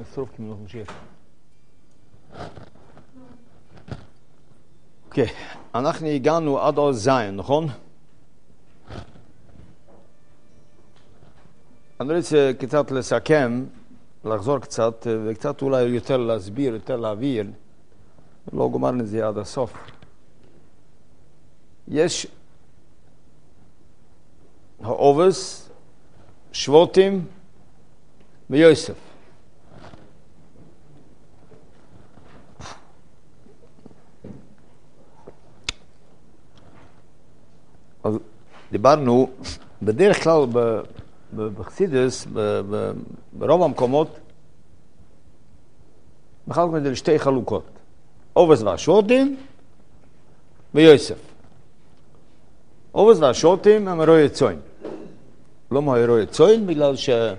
סוף כי אנחנו נמשיך. אוקיי, אנחנו הגענו עד עוד זין, נכון? אני רוצה קצת לסכם, לחזור קצת, וקצת אולי יותר להסביר, יותר להעביר. לא גמרנו את זה עד הסוף. יש העובס, שבוטים ויוסף. אז דיברנו, בדרך כלל בחסידות, ברוב המקומות, מחלקים את זה לשתי חלוקות. עובס והשבוטים ויוסף. עובס והשבוטים הם רועי צאן. למה רועי צאן? בגלל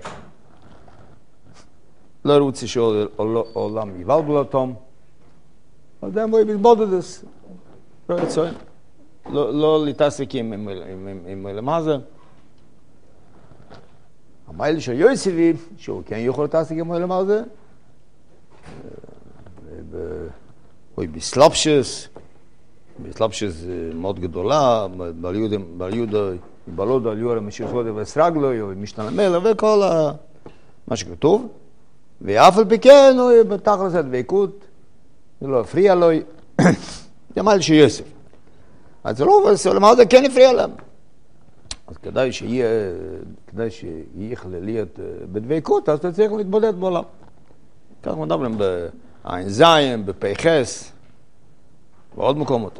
לא רוצה שהעולם יבלבל אותם. אז הם רואים בלבוד את זה. רועי צאן. לא להתעסק עם למזה. המייל של יוספי, שהוא כן יכול להתעסק עם למזה, בסלאפשס מאוד גדולה, בעל יהודה, בלוד על יורה משרחודה וסרגלו, משתנמלה וכל מה שכתוב. ואף על פי כן, הוא בתכלס את דבקות, זה לא הפריע לו, זה המייל של יוסף. אז לא, למזה כן הפריע להם. אז כדאי שיהיה להיות בדבקות, אז אתה צריך להתבודד בעולם. כך מדברים בעין זין, בפייחס, ועוד מקומות.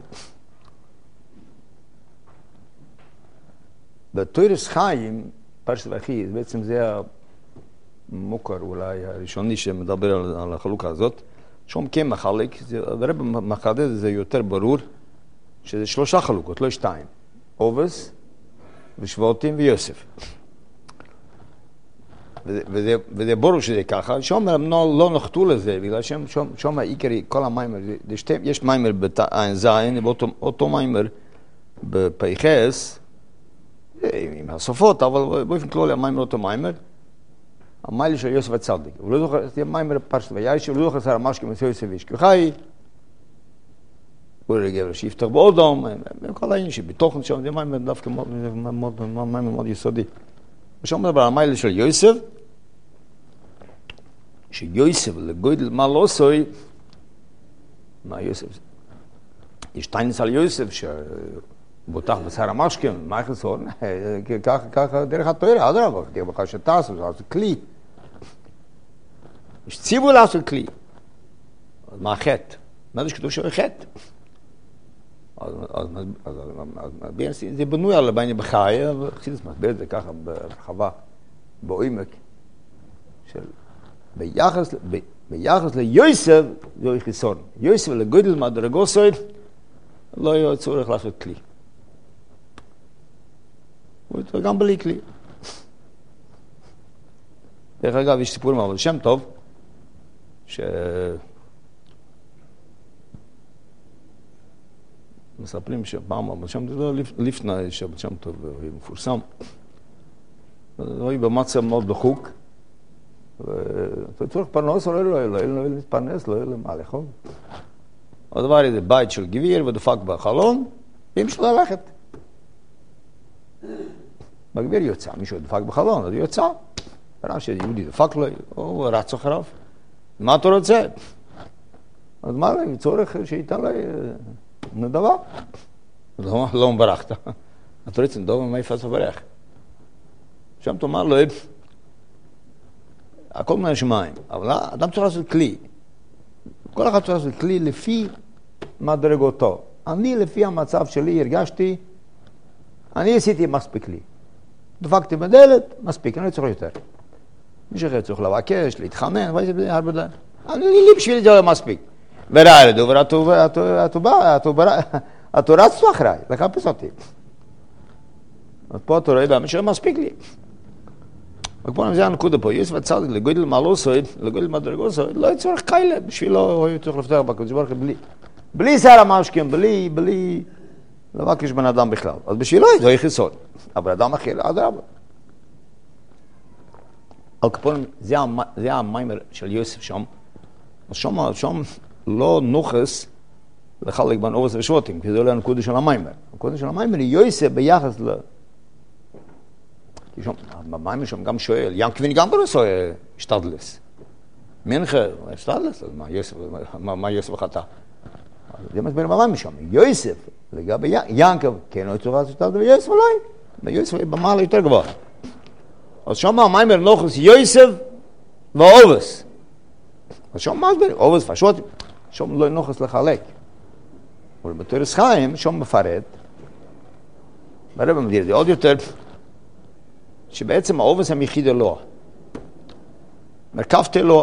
בתוירס חיים, פרשת והכי, בעצם זה המוכר אולי הראשוני שמדבר על החלוקה הזאת, שום כן מחלק, הרב מחדד זה יותר ברור, שזה 3 חלוקות, לא 2. עובס, ושבוטים ויוסף. וזה ברור שזה ככה. שם לא נחתו לזה, בגלל שם העיקרי, כל המיימר, יש מיימר בעין זין, אותו מיימר בפייחס, עם הסופות, אבל באופן כללי המיימר אותו מיימר, המייל של יוסף הצדיק. הוא לא זוכר, זה מיימר פרשת וישב, הוא לא זוכר שר המשקים את יוסף וישקו חי, הוא לגבר שיפתח באודום, כל העניין שבתוכן שם, זה מיימר דווקא מאוד יסודי. ושם מדבר על המייל של יוסף, שיוסף לגודל מה לא עשוי, מה יוסף? יש טיינס על יוסף שבוטח בשר המשקים, מה יחסור? ככה דרך התואר, אדרבה, כתיר בך שטס, זה כלי. יש ציווי לעשות כלי. אז מה החטא? מה זה שכתוב שהוא חטא? אז זה בנוי על הבעיה בחי, וחסידות מסביר את זה ככה ברחבה, בעומק, של ביחס ליוסף זה חיסון. יוסף לגודל מדרגוסוי לא יהיה צורך לעשות כלי. הוא גם בלי כלי. דרך אגב, יש סיפור מהבעל שם טוב, מספרים שפעם הבעל שם טוב, לפני שהבעל שם טוב הוא מפורסם, הוא היה במצב מאוד דחוק, ואתה צריך פרנס, לא יהיה לו להתפרנס, לא יהיה לו מה לאכול. הדבר איזה בית של גביר ודפק בחלון, והמשיך ללכת. בגביר יוצא, מישהו דפק בחלון, אז יוצא. ראה שיהודי דפק לו, הוא רץ אחריו. מה אתה רוצה? אז מה לי, צורך שייתן לי נדבה. לא מברכת. אתה רוצה נדבה, מה יפס לברך? שם תאמר לו, הכל מהשמיים, אבל אדם צריך לעשות כלי. כל אחד צריך לעשות כלי לפי מדרגותו. אני לפי המצב שלי הרגשתי, אני עשיתי מספיק לי. דפקתי בדלת, מספיק, אני לא צריך יותר. מי שחייב צריך לבקש, להתחנן, וזה הרבה דברים. אני לי בשביל זה לא מספיק. וראה לדובר, אתה רץ אחריי, לחפש אותי. אז פה אתה רואה באמת שלא מספיק לי. וכפונים זה הנקודה פה, יוסף הצדיק לגודל מעלוסוי, לגודל מדרגוסוי, לא יצורך כאלה, בשבילו הוא צריך לפתח בקודש ברוך בלי שר המשקים, בלי לבקש בן אדם בכלל. אז בשבילו זה יהיה חיסון. אבל אדם אחר, אדרבה. על כפונים, זה המיימר של יוסף שם, אז שם לא נוחס לחלק בין אורס ושבוטים, כי זה לא הנקודה של המיימר. הנקודה של המיימר היא יוסף ביחס כי שם, המיימר שם גם שואל, ינקווין גם לא שואל, שטדלס. מנחה, שטדלס, מה יוסף חטא? זה מסביר במיימר שם, יוסף, לגבי ינקב, כן, לא צורה שטדלס, ויוסף אולי, ויוסף במעלה יותר גבוה. אז שם המיימר נוחס יוסף ואורס. אז שם מסביר, אורס ושבוטים, שם לא נוחס לחלק. אבל בתורס חיים, שם מפרט, והרב מגדיר את זה עוד יותר, שבעצם האובס הם יחיד אלוה. מרכבת אלוה.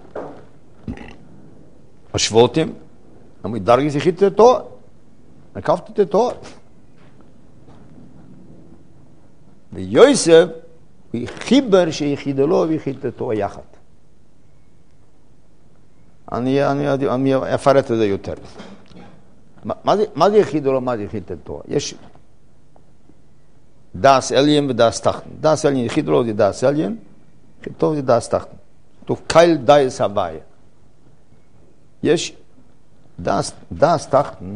השבוטים, אמרו, דרגס יחיד את התואר. מרכבת את התואר. ויוסף, הוא חיבר שיחיד אלוה ויחיד את התואר יחד. אני אפרט את זה יותר. מה זה יחיד אלוה, מה זה יחיד את התואר? יש דאס אליין ודאס תחתן. דאס אליין יחיד אלוה זה דאס אליין, יחיד טוב זה דאס תחתן. תוך קייל דייס הוויה. יש דאס תחתן,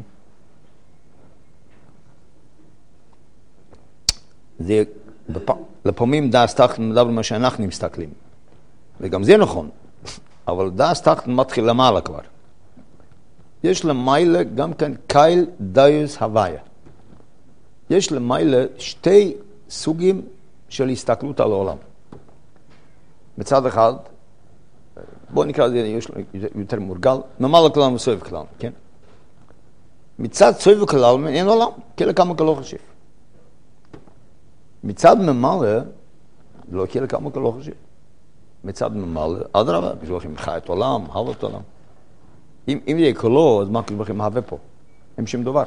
זה לפעמים דאס תחתן מדבר מה שאנחנו מסתכלים. וגם זה נכון, אבל דאס תחתן מתחיל למעלה כבר. יש למעלה גם כאן קייל דייס הוויה. יש למעלה שתי סוגים של הסתכלות על העולם. מצד אחד, בואו נקרא לזה יותר מורגל, ממעלה כלל וסובב כלל, כן? מצד סובב כלל אין עולם, כאלה כמה כלא חשיב. מצד ממעלה, לא כאלה כמה כלא חשיב. מצד ממעלה, אדרבה, כשבחים חי את עולם, הלאה את עולם. אם זה יהיה כלו, אז מה כשבחים מהווה פה? הם שם דבר.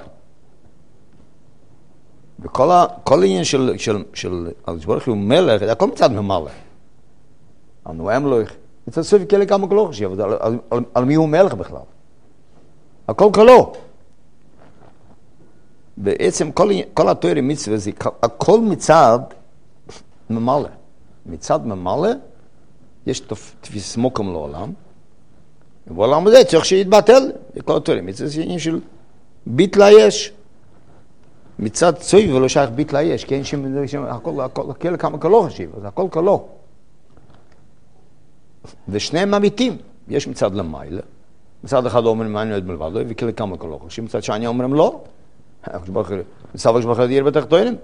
וכל העניין של ברוך הוא מלך, זה הכל מצד ממלך. הנואם לו, מצד סוף כאלה כמה כלו חשיב, על מי הוא מלך בכלל? הכל כלו. בעצם כל התורה מצווה זה הכל מצד ממלך. מצד ממלך יש תפיס מוקם לעולם, ובעולם הזה צריך שיתבטל. כל התורה מצווה זה עניין של ביטלה יש. מצד צוי ולא שייך ביטלה יש, כי אין שם הכל כמה כלו חשיב, אז הכל כלו. ושניהם אמיתים. יש מצד למעלה, מצד אחד אומרים מה אני עוד מלבדו, וכאלה כמה כלו חשיב, מצד שני אומרים לא. מצד שבחר דיר בתחתונים,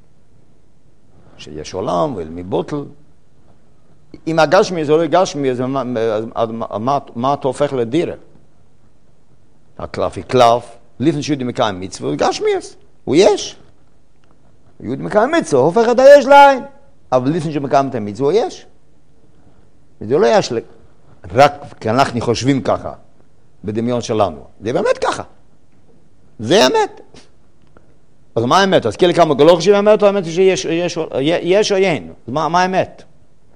שיש עולם ולמבוטל. אם הגשמי זה לא גשמי, אז מה אתה הופך לדירה? הקלף היא קלף, לפני שיהודי מקיים מצווה, הוא גשמיאס, הוא יש. יהודי מקיים מצווה, הופך את היש לעין. אבל לפני שמקיים את המצווה, הוא יש. וזה לא יש רק כי אנחנו חושבים ככה, בדמיון שלנו. זה באמת ככה. זה אמת. אז מה האמת? אז כאלה כמה גלוך של האמת, או האמת שיש או אין? אז מה האמת?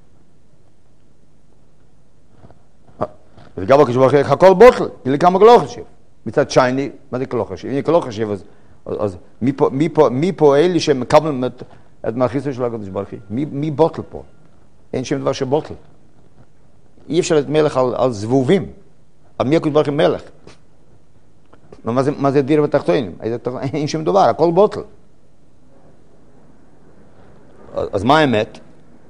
וגם כשבוא חלק הכל בוטל, כאלה כמה גלוך חשיב. מצד שני, מה זה גלוך חשיב? אם גלוך חשיב, אז מי פה אלה שמקבלים את מלכיסו של הקדוש ברוך הוא? מי בוטל פה? אין שם דבר שבוטל. אי אפשר להיות מלך על זבובים. על מי הקדוש ברוך הוא מלך? מה זה דיר בתחתונים? אין שום דבר, הכל בוטל. אז מה האמת?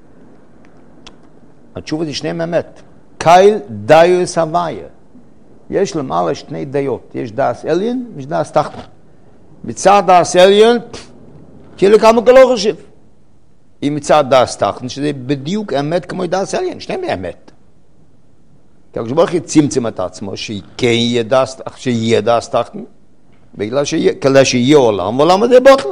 התשובה זה שניהם אמת. קייל דיוס הוויה. יש למעלה שני דיות. יש דאס אליין ויש דאס תחתון. מצד דאס אליין, כאילו כמה כלא חשיב. אם מצד דאס תחתון, שזה בדיוק אמת כמו דאס אליין. שניהם אמת. כי כשברוך הוא צמצם את עצמו, שיהיה דאס תחתון, בגלל שיהיה עולם, ועולם הזה בוטל.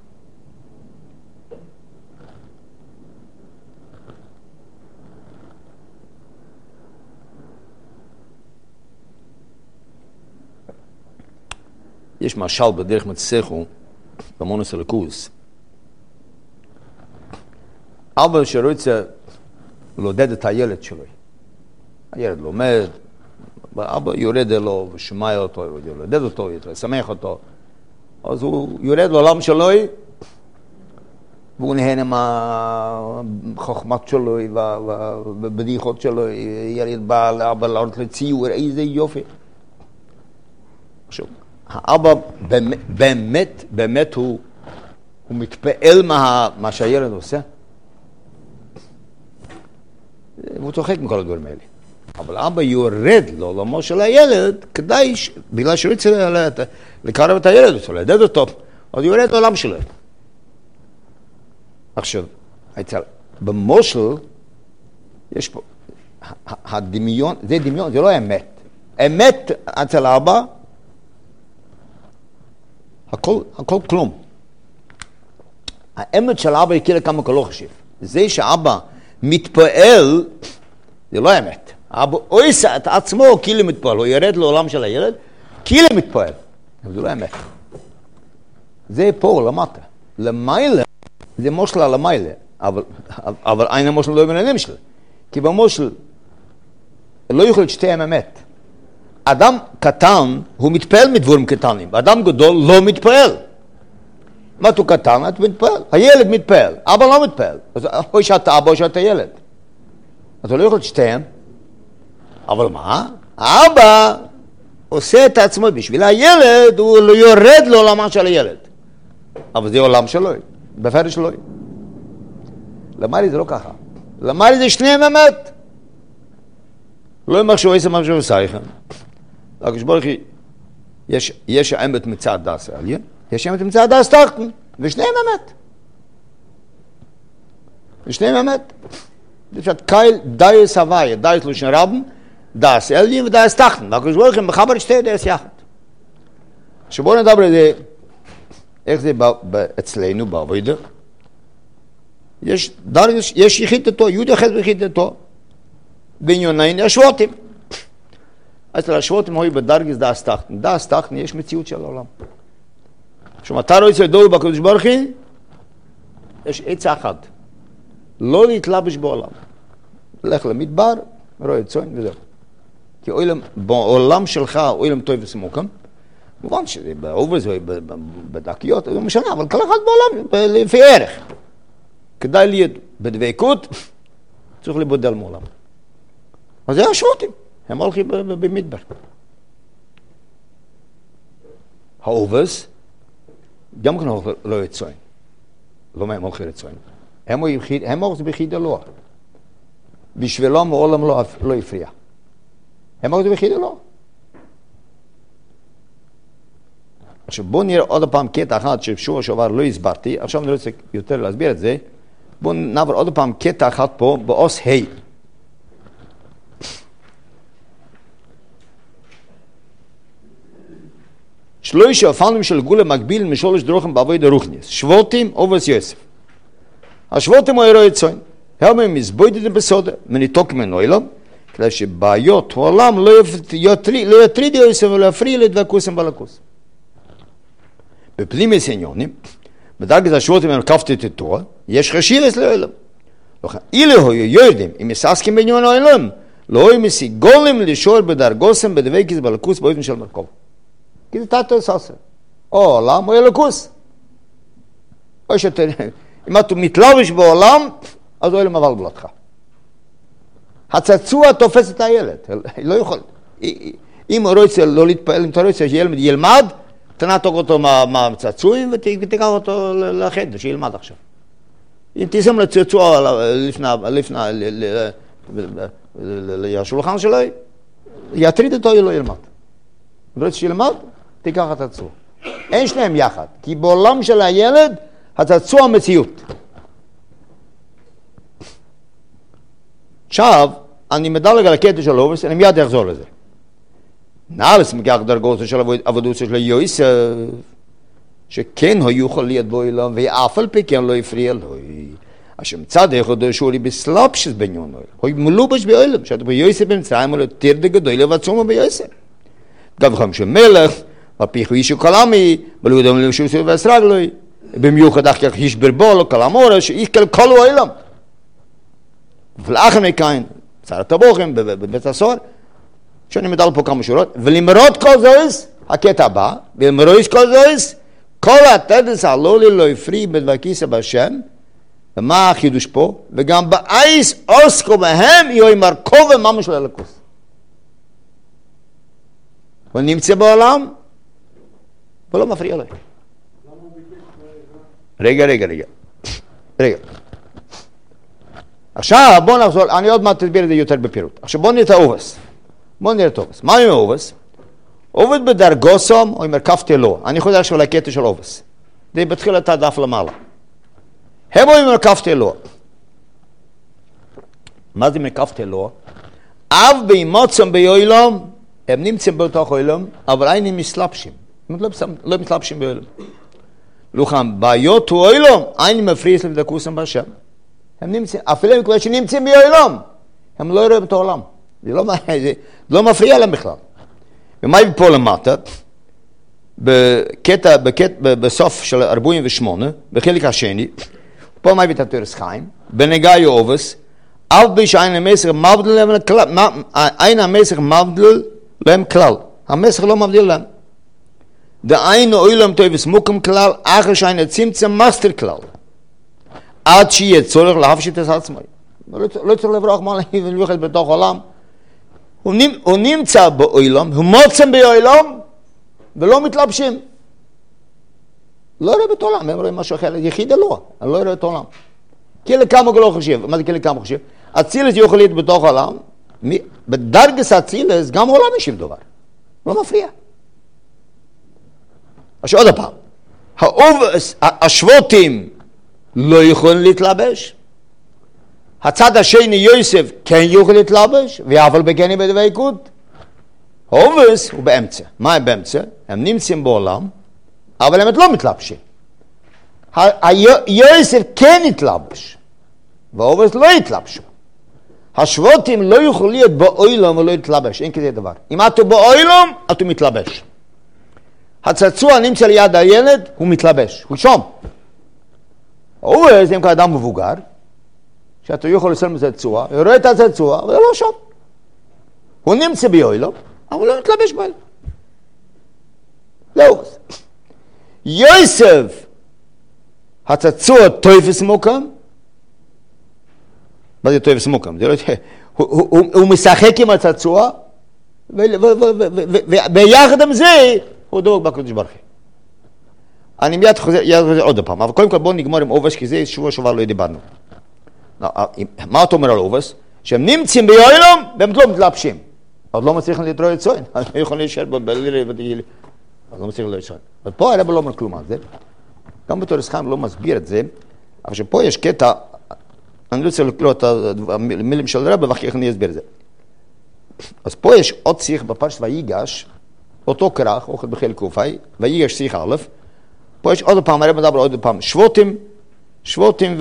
יש משל בדרך מצחו, במונוס הלכוס. אבא שרוצה לעודד את הילד שלו. הילד לומד, אבא יורד אלו ושומע אותו, יולדד אותו, ישמח אותו. אז הוא יורד לעולם שלו, והוא נהנה בחוכמת שלו ובבדיחות שלו, ילד בא לאבא לעלות לציור, איזה יופי. עכשיו, האבא באמת הוא מתפעל מה שהילד עושה. הוא צוחק מכל הדברים האלה. אבל אבא יורד לעולמו של הילד, כדאי, בגלל שהוא רוצה לקרב את הילד, הוא רוצה לדד אותו, אז יורד לעולם שלו. עכשיו, במושל, יש פה, הדמיון, זה דמיון, זה לא אמת. אמת אצל אבא, הכל כלום. האמת של אבא יקרה כמה כל לא חשיב. זה שאבא מתפעל, זה לא אמת. אבא עושה את עצמו כאילו מתפעל, הוא ירד לעולם של הילד, כאילו מתפעל. אבל זה לא אמת. זה פה למטה. למעלה, זה מושל על המעלה, אבל אין המושל לא בעניינים שלו. כי במושל לא יכול להיות שתיהם אמת. אדם קטן הוא מתפעל מדברים קטנים, אדם גדול לא מתפעל. מה הוא קטן? אתה מתפעל. הילד מתפעל, אבא לא מתפעל. אז או שאתה אבא או שאתה ילד. אתה לא יכול להיות שתיהם. אבל מה? האבא עושה את עצמו בשביל הילד, הוא לא יורד לעולמה של הילד. אבל זה עולם שלו, בפרש שלו. למעלי זה לא ככה. למעלי זה שניהם אמת. לא מחשוב איזה מחשוב סייכם. הקדוש ברוך הוא, יש האמת מצד דס עליין, יש האמת מצד דס תחתון, ושניהם אמת. ושניהם אמת. זה פשוט קייל דייס הוויה, דייס לושן רבן, דס עליין ודייס תחתון. והקדוש ברוך הוא מחבר את שתי דייס יחד. שבואו נדבר על זה, איך זה אצלנו בעבודה. יש יחידתו, יהוד יחד ביחידתו. בענייניים השבוטים. אז השבוטים היו בדרגס דאס תחתון. דאס תחתון יש מציאות של העולם. עכשיו, אתה רוצה לדור בקדוש ברוך הוא, יש עצה אחת. לא להתלבש בעולם. לך למדבר, רואה צאן וזהו. כי בעולם שלך, עולם טוב וסמוקם, מובן שזה בעובד, בדקיות, זה משנה, אבל כל אחד בעולם, לפי ערך. כדאי להיות בדבקות, צריך לבודל מעולם. אז זה השבוטים, הם הולכים במדבר. העובס, גם כן לא יצוין. לא מה הם הולכים לצוין. הם הולכים ביחיד אלוה. בשבילם העולם לא יפריע. הם הולכים ביחיד אלוה. עכשיו בואו נראה עוד פעם קטע אחד שבשבוע שעבר לא הסברתי, עכשיו אני רוצה יותר להסביר את זה. בואו נעבור עוד פעם קטע אחד פה באוס ה'. שלושה אופנים של גולה מקביל משולש דרוכים בעבודה רוחניס. שבוטים ובס יוסף. השבוטים היו רואי צוין. הם מסבוידים בסודה, מניתוק מנוילם, כדי שבעיות העולם לא יטריד יוסף ולא יפריע לדבקוסם בלקוס. בפנימיס עניונים, בדרגת השבוטים הם כפת את התורה, יש חשיבס לעולם. אילו היו יורדים, אם יססקים בעניון העולם, לא היו מסיגולים לשור בדרגוסם בדבקיס בלקוס באופן של מרכוב. כי זה תתו ססר. או עולם או ילקוס. או שאתה, אם אתה מתלבש בעולם, אז הוא ילם אבל בלתך. הצעצוע תופס את הילד. לא יכול. אם הוא רוצה לא להתפעל, אם אתה רוצה שילד ילמד, תנתוק אותו מהצעצועים ותיקח אותו לחדר, שילמד עכשיו. אם תשים לצעצוע לפני השולחן שלו, יטריד אותו, לא ילמד. אם רוצה שילמד, תיקח את הצעצוע. אין שניהם יחד, כי בעולם של הילד, הצעצוע מציאות. עכשיו, אני מדלג על הקטע של אובס, אני מיד אחזור לזה. נאלס מגיח דרגות של עבודות של יוסף, שכן הוא יוכל להיות בו אילם, ואף על פי כן לא יפריע לו. השם צד אחד שורי בסלאפשס בניון. הוא מלובש באילם, שאתה ביוסף במצרים, הוא תרד גדול ועצום ביוסף. גם חם של מלך, ופיחו אישו קלמי, ולא יודעים למשהו סביב ועשרג לו, במיוחד אחר כך איש ברבול, קלמורה, שאיש כל אילם. ולאחר מכן, שר הטבוחים בבית הסוהר, שאני מדל פה כמה שורות, ולמרות כל זויס, הקטע הבא, ולמרות כל זויס, כל התדס הלולי לא יפרי בדבקיסה בשם, ומה החידוש פה? וגם באייס עוסקו בהם יהיו מרכוב וממש של אלוקוס. הוא נמצא בעולם ולא מפריע לו. רגע. עכשיו בואו נחזור, אני עוד מעט תסביר את זה יותר בפירוט. עכשיו בואו נראה את האובס. מה עם האובס? עובד בדרגוסום או עם מרכבתי לו. אני חוזר עכשיו לקטע של אובס. זה בתחיל את הדף למעלה. הם אומרים מרכבתי לו. מה זה מרכבתי לו? אב באימוצם ביועלום, הם נמצאים בתוך אוילום, אבל אין מסלבשים. לא מסלבשים באוילום. לוחם, בעיות הוא אוילום, אין מפריס לבדקוסם בשם. הם נמצאים, אפילו הם כבר שנמצאים באוילום, הם לא יראו את העולם. זה לא מפריע להם בכלל. ומה פה למטה? בסוף של 48, בחלק השני, פה מה הביא את התורס חיים, בנגעי אובס, אף ביש אין המסך מבדל להם כלל. המסך לא מבדיל להם. דהיינו אוילם טויבס מוקם כלל, אחר שאין צמצם מסתר כלל. עד שיהיה צורך להפשיט את עצמו. לא צריך לברוח מה וללכת בתוך עולם. הוא נמצא באוילם, הוא מוצם באוילם, ולא מתלבשים. לא רואה את העולם, הם רואים משהו אחר, יחיד אלוה, אני לא רואה את העולם. כאילו כמה לא חושב, מה זה כאילו כמה חושב? אצילס יכול להיות בתוך העולם, בדרגס אצילס גם העולם ישיב דבר, לא מפריע. עכשיו עוד פעם, השבותים לא יכולים להתלבש, הצד השני יוסף כן יכול להתלבש, ואבל בגני בדבקות. האובס הוא באמצע. מה הם באמצע? הם נמצאים בעולם, אבל הם לא מתלבשים. יוסף כן יתלבש, והאובס לא יתלבשו. השבותים לא יכולים להיות באוילום ולא יתלבש, אין כזה דבר. אם אתה באוילום, אתה מתלבש. הצעצוע נמצא ליד הילד, הוא מתלבש, הוא שום. האובס, אם כאדם מבוגר, שאתה יכול לסלם את הצעצוע, הוא רואה את הצעצוע, אבל לא שום. הוא נמצא באוילום, אבל לא מתלבש באוילום. לא. יוסף, הצעצוע תויפס מוקם, מה זה תויפס מוקם? הוא משחק עם הצעצוע, ויחד עם זה, הוא דבוק בקדוש ברוך הוא. אני מיד חוזר עוד פעם, אבל קודם כל בואו נגמור עם אובס, כי זה שבוע לא דיברנו. מה אתה אומר על אובס? שהם נמצאים באוילום, והם לא מתלבשים. עוד לא מצליחים להתרוא את צוין. אני יכול להישאר בלילי ותגילי. אז לא מצליחים להישאר. אבל פה הרב לא אומר כלום על זה. גם בתורס חיים לא מסביר את זה, אבל שפה יש קטע, אני לא רוצה לקרוא את המילים של הרב, ואחר כך אני אסביר את זה. אז פה יש עוד שיח בפרשת ויגש, אותו כרך, אוכל בחיל קופאי, ויגש שיח א', פה יש עוד פעם, הרב מדבר עוד פעם, שבותים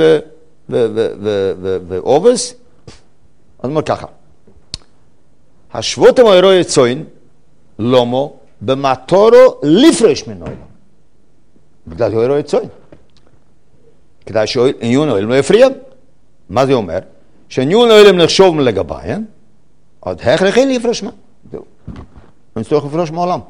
ואובס, אז אומר ככה, השבותים האירועי צוין, לומו, במטורו לפרש מנוילו. בגלל שהוא אירועי צוין. כדאי שעניון האוילם לא יפריע. מה זה אומר? שעניון האוילם נחשוב לגביהם, עוד הכרחי לפרש מה. זהו. אני צריך לפרש מעולם.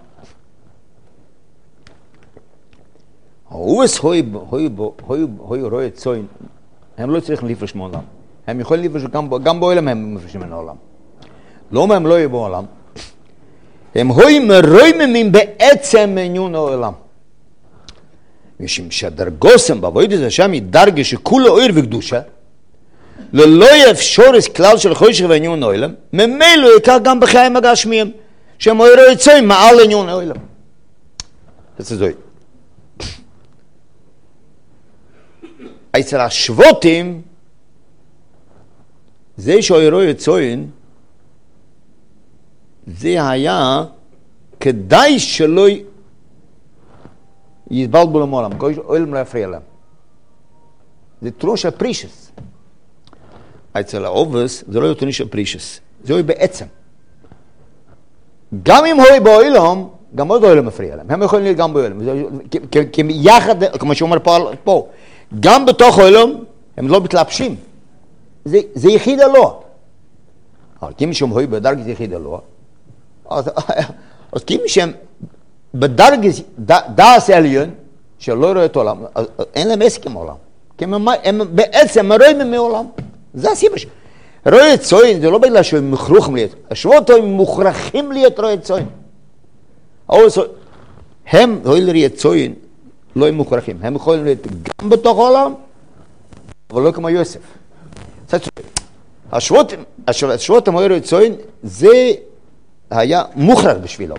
האובס הוי אירועי צוין, הם לא צריכים לפרש מעולם. הם יכולים לפרש, גם באוילם הם מפרשים מן העולם. לא מה הם לא יהיו בעולם. הם הוי מרויממים בעצם מעניון העולם. משום שהדרגוסם בעבודת השם היא דרגה שכולה אור וקדושה, ללא אפשרוס כלל של חושך ועניון העולם, ממילא יקר גם בחיים הגשמיים, שהם אורו יצויים מעל עניון העולם. זה זוי. אצל השבותים, זה שאורו יצויים, זה היה כדאי שלא יתבלבלו מעולם, העולם לא יפריע להם. זה תלוש הפרישס. אצל האובס זה לא יהיה תלוש הפרישס, זה יהיה בעצם. גם אם הוא בעולם, גם עוד העולם מפריע להם. הם יכולים להיות גם בעולם. כיחד, כמו שאומר פה, גם בתוך העולם הם לא מתלבשים. זה יחיד אלוה. אבל כמי שהם היו בדרגת יחיד אלוה, אז כמי שהם בדרגת דעס עליון, שלא רואה את העולם, אין להם עסק עם העולם. כי הם בעצם רואים מעולם. זה הסיבה. רועי צוין זה לא בגלל שהם מוכרחים להיות. השבועות הם מוכרחים להיות רועי צוין. הם, רועי צוין, לא הם מוכרחים. הם יכולים להיות גם בתוך העולם, אבל לא כמו יוסף. השבועות המוער רועי צוין, זה היה מוכרח בשבילו.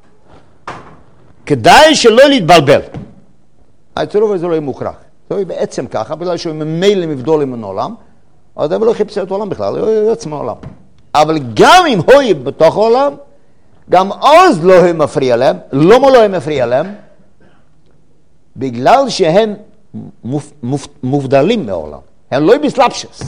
כדאי שלא להתבלבל. הצירוף הזה לא יהיה מוכרח. זה יהיה בעצם ככה, בגלל שהוא ממילא מבדול עם העולם, אז הם לא חיפש את העולם בכלל, הוא יוצא מהעולם. אבל גם אם הוא יהיה בתוך העולם, גם אז לא הוא מפריע להם. למה לא הוא מפריע להם? בגלל שהם מובדלים מהעולם. הם לא בסלאפשס.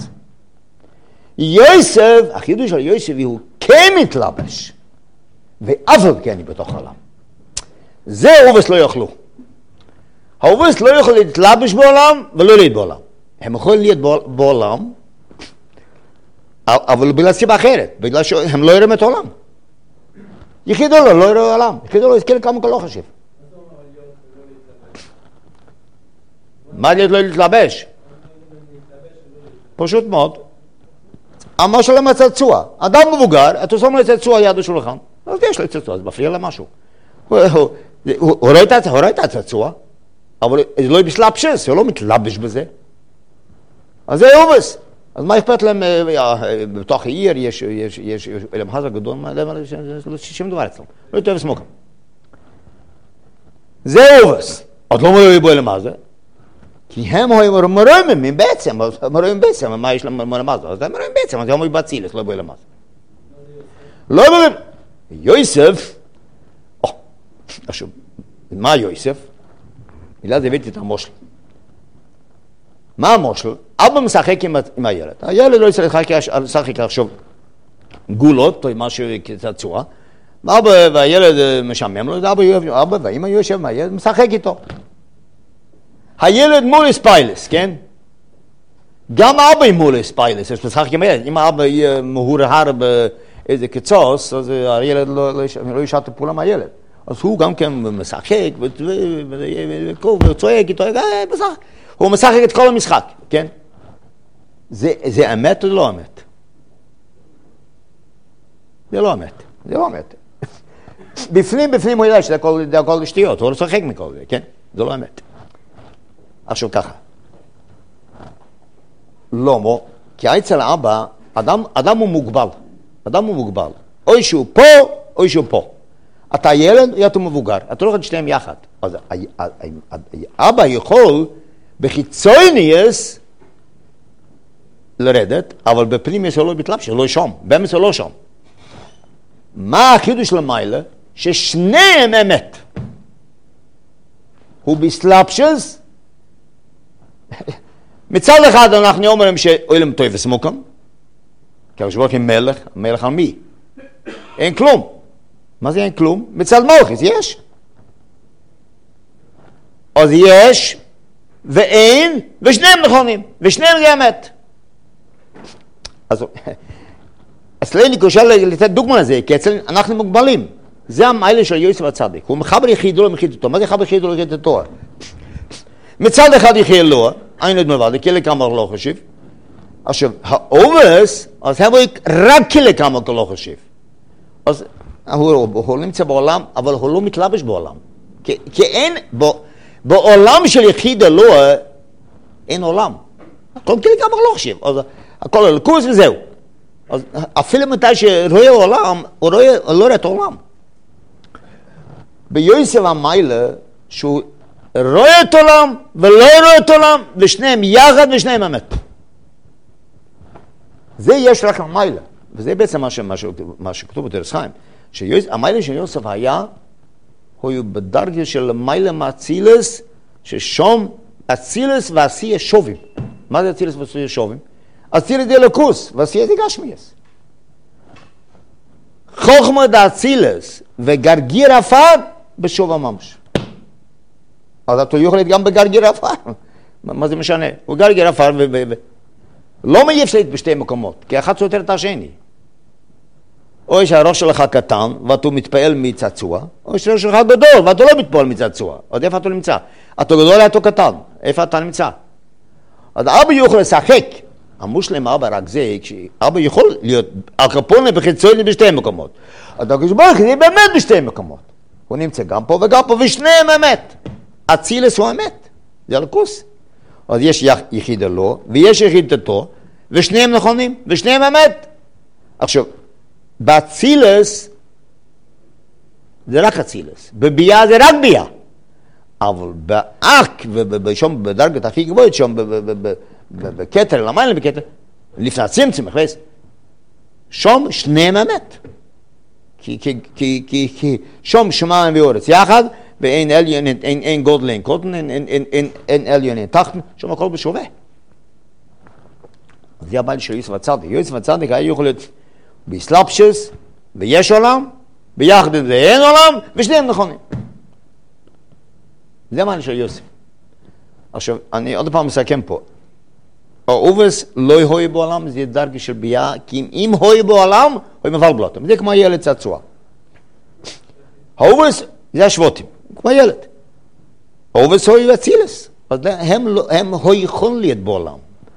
יוסף, החידוש של יוסף הוא כן מתלבש, ואף על כן היא בתוך העולם. זה אובס לא יוכלו. האובס לא יכול להתלבש בעולם ולא להיות בעולם. הם יכולים להיות בעולם, אבל בגלל סיבה אחרת, בגלל שהם לא יראים את העולם. יחידו לו, לא יראה העולם. יחידו לו, יזכיר כמה לא חשב. מה להיות לא להתלבש? פשוט מאוד. אמר שלום הצעצוע. אדם מבוגר, אתה שם לו צעצוע יד השולחן. אז יש לו צעצוע, זה מפריע למשהו. הוא רואה את הצעצוע, אבל לא יהיה בסלאפשס, הוא לא מתלבש בזה. אז זה אובס. אז מה אכפת להם, בתוך העיר יש אלם חזר גדול, זה 60 דבר אצלם. לא יותר וסמוקם. זה אובס. עוד לא מראים בו אלם חזר. כי הם מראים בעצם, מה יש להם מראים חזר? אז הם מראים בעצם, אז הם מראים בצילס, לא בו אלם חזר. לא מראים. יוסף, עכשיו, מה יוסף? מילה זה הבאתי את המושל. מה המושל? אבא משחק עם הילד. הילד לא ישחק עכשיו גולות, או משהו כצעצוע. אבא והילד משמם לו, אבא ואמא יושב עם הילד, משחק איתו. הילד מול ספיילס, כן? גם אבא מול ספיילס, יש משחק עם הילד. אם האבא יהיה מהורהר באיזה קצוס, אז הילד לא ישעת פעולה מהילד. אז הוא גם כן משחק, וצועק איתו, הוא משחק את כל המשחק, כן? זה אמת או לא אמת? זה לא אמת, זה לא אמת. בפנים הוא יודע שזה הכל שטויות, הוא לא משחק מכל זה, כן? זה לא אמת. עכשיו ככה. לא, כי אצל האבא, אדם הוא מוגבל. אדם הוא מוגבל. או שהוא פה, או שהוא פה. אתה ילד, אתה מבוגר. אתה לא יכול שניהם יחד. אז אבא יכול בחיצוניוס לרדת, אבל בפנים יש לא בתלבש, לא שם. באמס לא שם. מה החידוש למעלה? ששניהם אמת. הוא בסלאפשס. מצד אחד אנחנו אומרים שאוילם טוב וסמוקם. כי הרשבוק עם מלך על מי? אין כלום. מה זה אין כלום? מצד מלכיס, יש. אז יש, ואין, ושניהם נכונים, ושניהם זה אמת. אז אצלנו קשה לתת דוגמה לזה, כי אצלנו אנחנו מוגבלים. זה המעלה של יוסף הצדיק. הוא מחבר יחידו למחיד אותו. מה זה חבר יחידו למחיד אותו? מצד אחד יחיד לו, אין עוד מלבד, כאלה כמה לא חשיב. עכשיו, האובס, אז הם רק כאלה כמה לא חשיב. אז הוא נמצא בעולם, אבל הוא לא מתלבש בעולם. כי אין, בעולם של יחיד אלוה, אין עולם. הכל כאלה כמה לא חשיב. אז הכל הלכוס וזהו. אז אפילו מתי שרואה עולם, הוא לא רואה את העולם. ביוסף המיילה, שהוא רואה את העולם ולא רואה את העולם, ושניהם יחד ושניהם אמת. זה יש רק המיילה. וזה בעצם מה שכתוב בתרס חיים. שהמיילה של יוסף היה, הוא בדרגה של מיילה מהצילס, ששום הצילס ועשייה שובים. מה זה הצילס ועשייה שובים? הצילס זה לקוס, ועשייה זה גשמיאס. חוכמה דאצילס וגרגיר עפר בשוב הממש. אז אתה יכול להיות גם בגרגיר עפר. מה זה משנה? הוא גרגיר עפר לא מי אפשר להיות בשתי מקומות, כי אחד סותר את השני. או שהראש שלך קטן ואתה מתפעל מצעצוע, או שהראש שלך גדול ואתה לא מתפעל מצעצוע. עוד איפה אתה נמצא? אתה גדול ואתה קטן. איפה אתה נמצא? אז אבא יוכל לשחק. המושלם אבא רק זה, כשאבא יכול להיות הקפונה וחיצוני בשתי מקומות. אז הקדוש ברוך הוא באמת בשתי מקומות. הוא נמצא גם פה וגם פה, ושניהם אמת. אצילס הוא אמת. זה הלכוס. אז יש יחיד אלו, ויש יחיד תתו, ושניהם נכונים, ושניהם אמת. עכשיו, באצילס, זה רק אצילס. בביאה זה רק ביאה. אבל באק, ושום בדרגת הכי גבוהת, שום בכתר, למעלה בכתר, לפני הצמצם, שום שניהם אמת. כי שום שמיים ואורץ יחד, ואין עליון, אין גודל, אין קוטן, אין עליון, אין תחתן, שום הכל בשווה. זה הבעל של יוסף הצדיק. יוסף הצדיק היה יכול להיות בסלאפשס, ויש עולם, ביחד זה אין עולם, ושניהם נכונים. זה הבעל של יוסף. עכשיו, אני עוד פעם מסכם פה. האובס לא יהוי בעולם, זה דרגה של ביאה, כי אם הוי בעולם, הוא מבל בלוטם. זה כמו ילד צעצוע. האובס זה השבותים, כמו ילד. האובס הוי אצילס. הם הוי יכול להיות בעולם.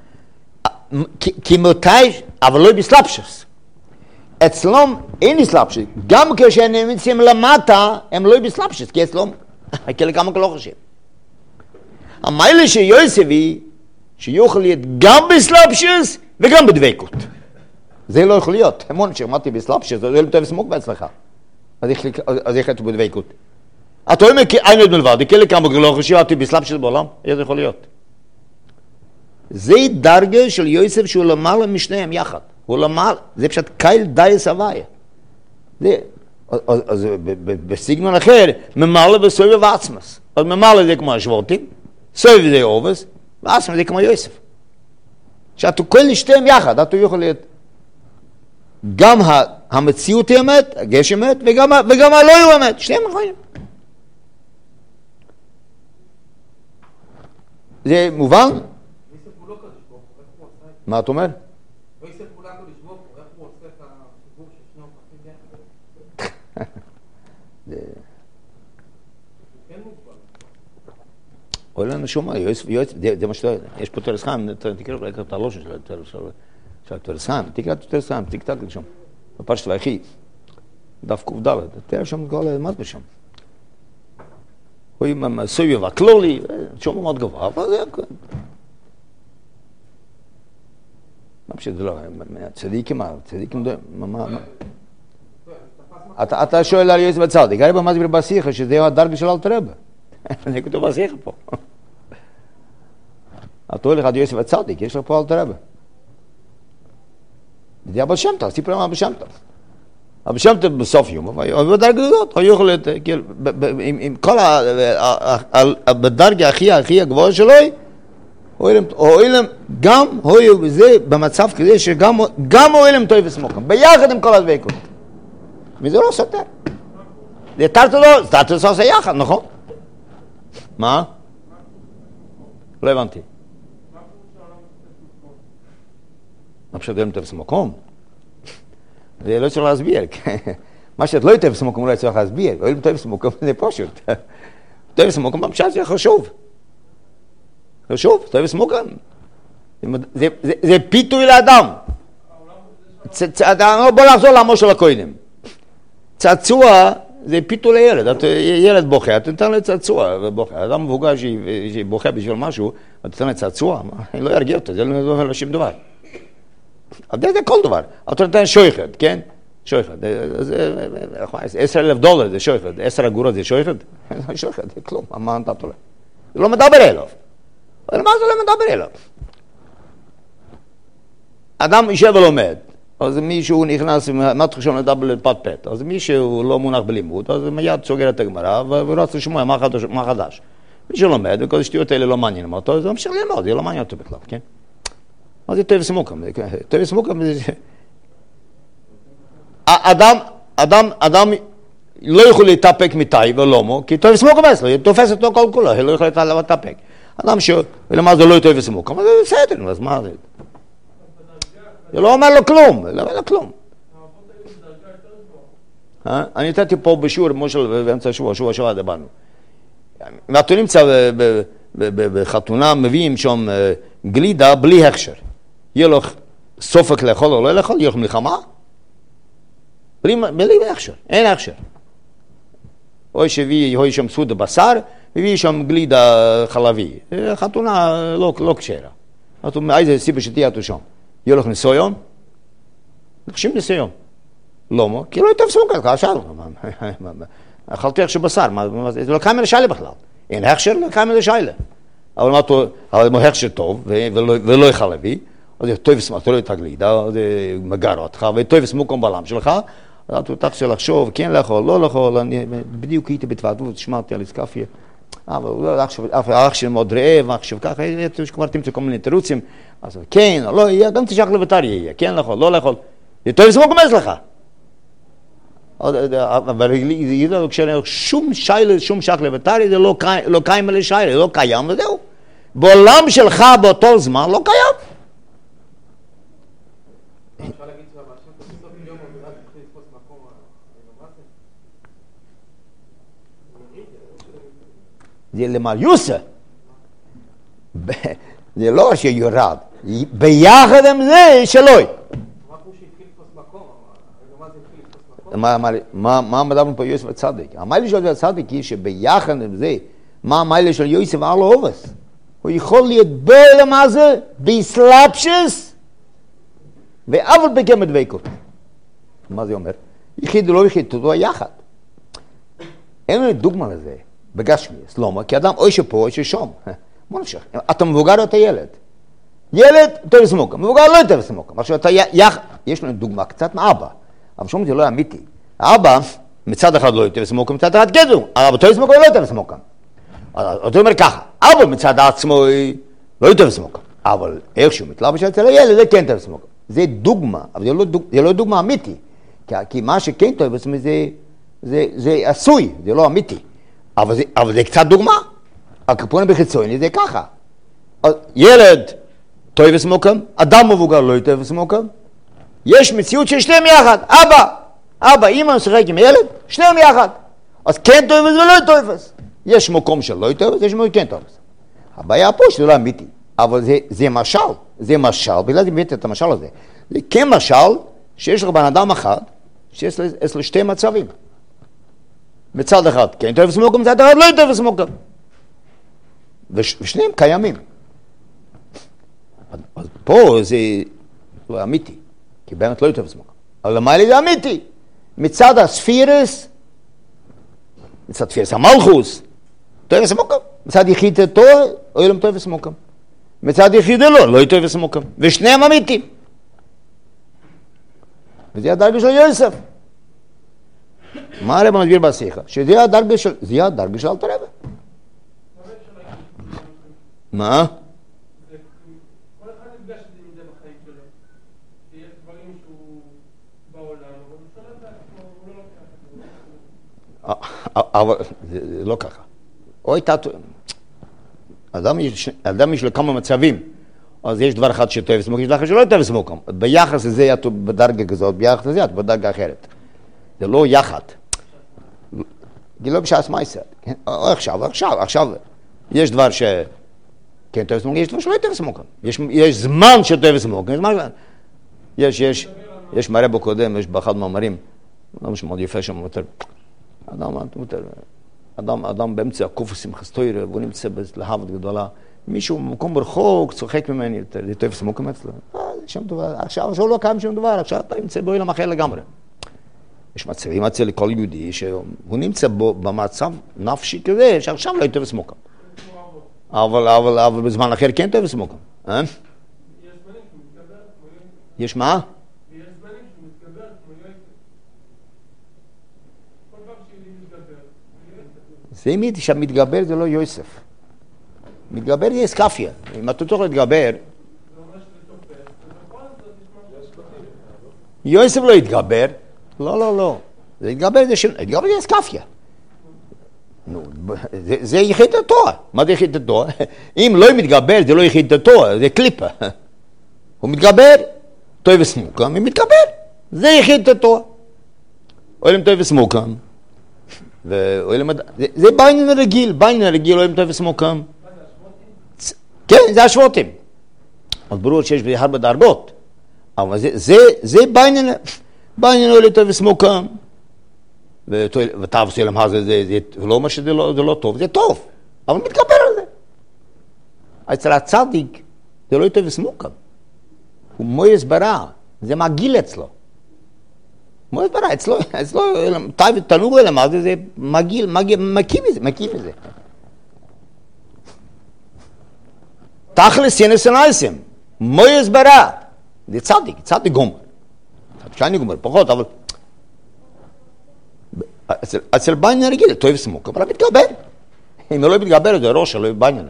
כי מתי, אבל לא בסלאפשס. אצלם אין בסלאפשס. גם כשהם נמצאים למטה, הם לא בסלאפשס, כי אצלם, הכאלה כמה לא חושב. המיילה של יוסף היא, שיוכל להיות גם בסלאפשס וגם בדבקות. זה לא יכול להיות. המון שרמתי בסלאפשס, זה לא טוב סמוק בעצמך. אז איך אתה בדבקות? אתה אומר, אין עוד מלבד, כאלה כמה לא חושב, אתה בסלאפשס בעולם? איך זה יכול להיות? זה דרגה של יוסף שהוא למעלה משניהם יחד. הוא למעלה, זה פשוט קייל דייס הוויה. אז בסגנון אחר, ממעלה בסובב ועצמס. אז ממעלה זה כמו השבותים, סובב זה אובס, ועצמס זה כמו יוסף. שאתה כל לשתיהם יחד, אתה יכול להיות גם המציאות היא אמת, הגשם אמת, וגם הלא הוא אמת, שניהם נכונים. זה מובן? מה אתה אומר? אוי לנו שום מה, זה מה שאתה יודע, יש פה תרס חיים, תקרא אולי את הלושן של תרס חיים, תקרא את תרס חיים, תקתק לשם, בפרשת ויחי, דף ק"ד, תראה שם כל הלמד בשם. הוא עם הסויב הכלולי, שום מאוד גבוה, אבל זה הכל. מה פשוט זה לא, צדיקים, מה? אתה שואל על יוסף הצדיק, הרב מסביר בשיחה שזה הדרגה של אלתר רבי. אני כתוב בשיחה פה. אתה הולך עד יוסף הצדיק, יש לך פה אלתר רבי. זה הבעל שם טוב, סיפור מה הבעל שם טוב. הבעל שם טוב בסוף יום, אבל בדרגה הזאת, הוא יכול להיות, עם כל בדרגה הכי הגבוהה שלו, הועילם גם הועיל בזה במצב כזה שגם הועילם טוב וסמוקם, ביחד עם כל הדבקות. וזה לא סותר. זה תרתו עושה יחד, נכון? מה? לא הבנתי. מה פשוט הועילם טוב וסמוקם? זה לא צריך להסביר. מה שאת לא טוב וסמוקם לא צריך להסביר. הועילם טוב וסמוקם זה פשוט. טוב וסמוקם בפשט זה חשוב. חשוב, טוב וסמוקם. זה פיתוי לאדם. בוא נחזור לעמו של הקודם. צעצוע זה פיתוי לילד. ילד בוכה, אתה נתן לצעצוע ובוכה. אדם מבוגר שבוכה בשביל משהו, אתה נתן לצעצוע, אני לא ארגיע אותו, זה לא נתן לשום דבר. זה כל דבר. אתה נתן שויכת, כן? שויכת. $10,000 זה שויכת. 10 אגורות זה שויכת? שויכת, זה כלום. מה נתת לו? זה לא מדבר אליו. אבל מה זה לא מדבר אליו? אדם יושב ולומד, אז מישהו נכנס, מתחיל שם לדבר לפט, אז מישהו לא מונח בלימוד, אז מיד סוגר את הגמרא, ורץ לשמוע מה חדש. מישהו לומד, וכל השטויות האלה לא מעניינים אותו, אז הוא ממשיך ללמוד, זה לא מעניין אותו בכלל, כן? אז זה טוב וסמוקם, טוב וסמוקם, אדם לא יכול להתאפק מתי ולומו, כי טוב וסמוקם אצלו, תופס אותו כל כולו, לא יכול להתאפק. אדם שלמה זה לא טוב וסמוקם, אז זה בסדר, אז מה זה? זה לא אומר לו כלום, לא אומר לו כלום. אני נתתי פה בשיעור, מושל, באמצע השבוע שעבר דיברנו. אם אתה נמצא בחתונה, מביאים שם גלידה בלי הכשר. יהיה לו סופק לאכול או לא לאכול, יהיה לו מלחמה? בלי הכשר, אין הכשר. או שהביא שם סעודה בשר, הביא שם גלידה חלבי. חתונה לא כשרה. איזה סיבה שתהיה אותו שם? יהיה לך ניסיון? נחשים ניסיון. למה? כי לא יותר סמוקה, כאשר. אכלתי הכשר בשר, זה לא קיים לשיילה בכלל. אין הכשר, לא קיים לשיילה. אבל אם הוא הכשר טוב, ולא חלבי, אז טוב וסמוק, לא את הגלידה, זה מגר אותך, וטוב וסמוק בעולם שלך, אז אתה תחשב לחשוב, כן לאכול, לא לאכול, אני בדיוק הייתי בתוועדות, שמעתי על איסקפיה, אבל אח של מאוד רעב, אח של ככה, כבר תמצא כל מיני תירוצים, אז כן, לא, גם תשאר לביתר יהיה, כן לאכול, לא לאכול, טוב וסמוק עומד לך. אבל שום שיילה, שום שייך לביתר, זה לא קיים על שיילה, לא קיים וזהו. בעולם שלך באותו זמן לא קיים. זה למעל יוסה. זה לא שיורד. ביחד עם זה שלוי. מה מדברים פה יוסף הצדיק? המיילה של הצדיק היא שביחד עם זה, מה המיילה של יוסף על האובס? הוא יכול להתבר למה זה בסלאפשס ואבל בגמת דבקות. מה זה אומר? יחיד או לא יחיד, תודו יחד. אין לי דוגמה לזה בגשמיאס, למה? כי אדם או שפה או ששום. מה נפשך? אתה מבוגר או אתה ילד? ילד יותר סמוקה, מבוגר לא יותר סמוקה. עכשיו אתה יחד, יש לנו דוגמה קצת מאבא. אבל שום זה לא אמיתי. האבא מצד אחד לא יותר סמוקה, מצד אחד גדול. אבל יותר סמוקה לא יותר סמוקה. אתה אומר ככה, אבא מצד עצמו לא יותר סמוקה. אבל איכשהו מתלבש אצל הילד זה כן יותר סמוקה. זה דוגמה, אבל זה לא דוגמה אמיתי. כי מה שכן טוב בעצם זה עשוי, זה לא אמיתי. אבל זה קצת דוגמה. הקפונה בחיצוני זה ככה. ילד טוב וסמוקם, אדם מבוגר לא יותר וסמוקם. יש מציאות של שניהם יחד, אבא, אמא משחק עם ילד, שניהם יחד. אז כן טוב ולא טוב. יש מקום של לא טוב, יש מקום כן טוב. הבעיה פה שזה לא אמיתי, אבל זה משל, בגלל זה הבאתי את המשל הזה. זה כן משל שיש לך בן אדם אחד, שיש לו שתי מצבים. מצד אחד כן טוב וסמוקם, מצד אחד לא טוב וסמוקם. ושניהם קיימים. אז פה זה לא אמיתי. כי באמת לא יותר וסמוקה. אבל למה לי זה אמיתי? מצד הספירס, מצד ספירס המלכוס, טוב וסמוקה. מצד יחידתו, אוי להם טוב וסמוקה. מצד יחידה לא טוב וסמוקה. ושניהם אמיתים. וזה הדרגה של יוסף. מה הרב מסביר בשיחה? שזה הדרגה של אלתר רבי. מה? אבל זה לא ככה. או הייתה... אדם יש לו כמה מצבים. אז יש דבר אחד שטוב וסמוק, יש דבר אחד שלא טוב וסמוק. ביחס לזה אתה בדרגה כזאת, ביחס לזה אתה בדרגה אחרת. זה לא יחד. זה לא בשעה סמייסר. עכשיו. יש דבר ש... כן טוב וסמוק, יש דבר שלא טוב וסמוק. יש זמן שטוב וסמוק. יש מראה בו קודם, יש באחד מאמרים. אדם שמאוד יפה שם יותר. אדם באמצע הקופוס שמחת תורה, והוא נמצא להבת גדולה. מישהו במקום ברחוק צוחק ממני, זה טוב סמוקם אצלו. שם דבר, עכשיו לא קיים שום דבר, עכשיו אתה נמצא בעולם אחר לגמרי. יש מצבים אצל כל יהודי שהוא נמצא במצב נפשי כזה, שעכשיו לא טוב סמוקם. אבל בזמן אחר כן טוב סמוקם. יש מה? זה מי שמתגבר זה לא יוסף. מתגבר זה איסקפיה. אם אתה צריך להתגבר... יוסף לא יתגבר. לא. זה יתגבר זה איסקפיה. זה יחיד התואר. מה זה יחיד התואר? אם לא מתגבר זה לא יחיד התואר, זה קליפה. הוא מתגבר, טוב וסמוקם, הוא מתגבר. זה יחיד התואר. אוהלים טוב וסמוקם. זה בעניין רגיל, אוהלים טוב וסמוקם. כן, זה השבותים. אז ברור שיש בזה הרבה דרגות. אבל זה בעניין לא לטוב וסמוקם. ותאו סלם הזה, זה לא אומר שזה לא טוב, זה טוב. אבל מתגבר על זה. אצל הצדיק, זה לא לטוב וסמוקם. הוא מויס ברע, זה מגיל אצלו. מויס ברע, אצלו, תנוג אליהם, אז זה מגיל, מקים מזה. תכלס ינס ונייסים, מויס ברע, זה צדיק גומר. שאני גומר, פחות, אבל... אצל בעניין רגיל, טוב וסמוק, אבל מתגבר. אם לא מתגבר, זה ראש שלו בעניין.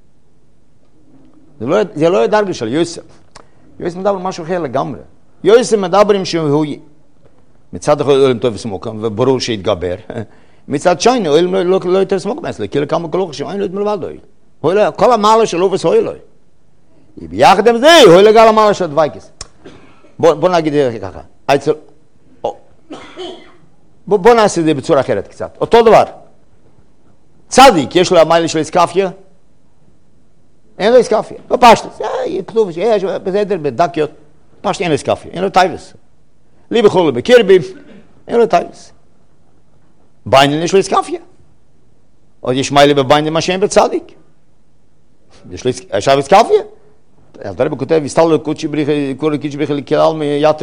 זה לא דרגה של יוסף. יוסף מדבר משהו אחר לגמרי. יוסף מדברים שהוא מצד אחד אוהלים טוב וסמוקם, וברור שהתגבר. מצד שני, אוהלים לא יותר סמוקם אצלי, כי לכמה קלוך שם, אין לו את מלבד אוהל. כל המעלה שלו וסו אוהל. ביחד עם זה, אוהל לגל המעלה של דוויקס. בוא נגיד את זה ככה. בוא נעשה את זה בצורה אחרת קצת. אותו דבר. צדיק, יש לו המעלה של איסקפיה? אין לו איסקפיה. לא פשטס. כתוב, יש בסדר בדקיות. פשט אין לו איסקפיה. אין לו טייבס. לי בכל בקרבים. אין לו טייבס. בעניין יש לו איסקפיה. עוד יש מעלה בבעניין מה שאין בצדיק. יש לו איסקפיה. הרב כותב, הסתלו קודשי בריך לכלל מיתר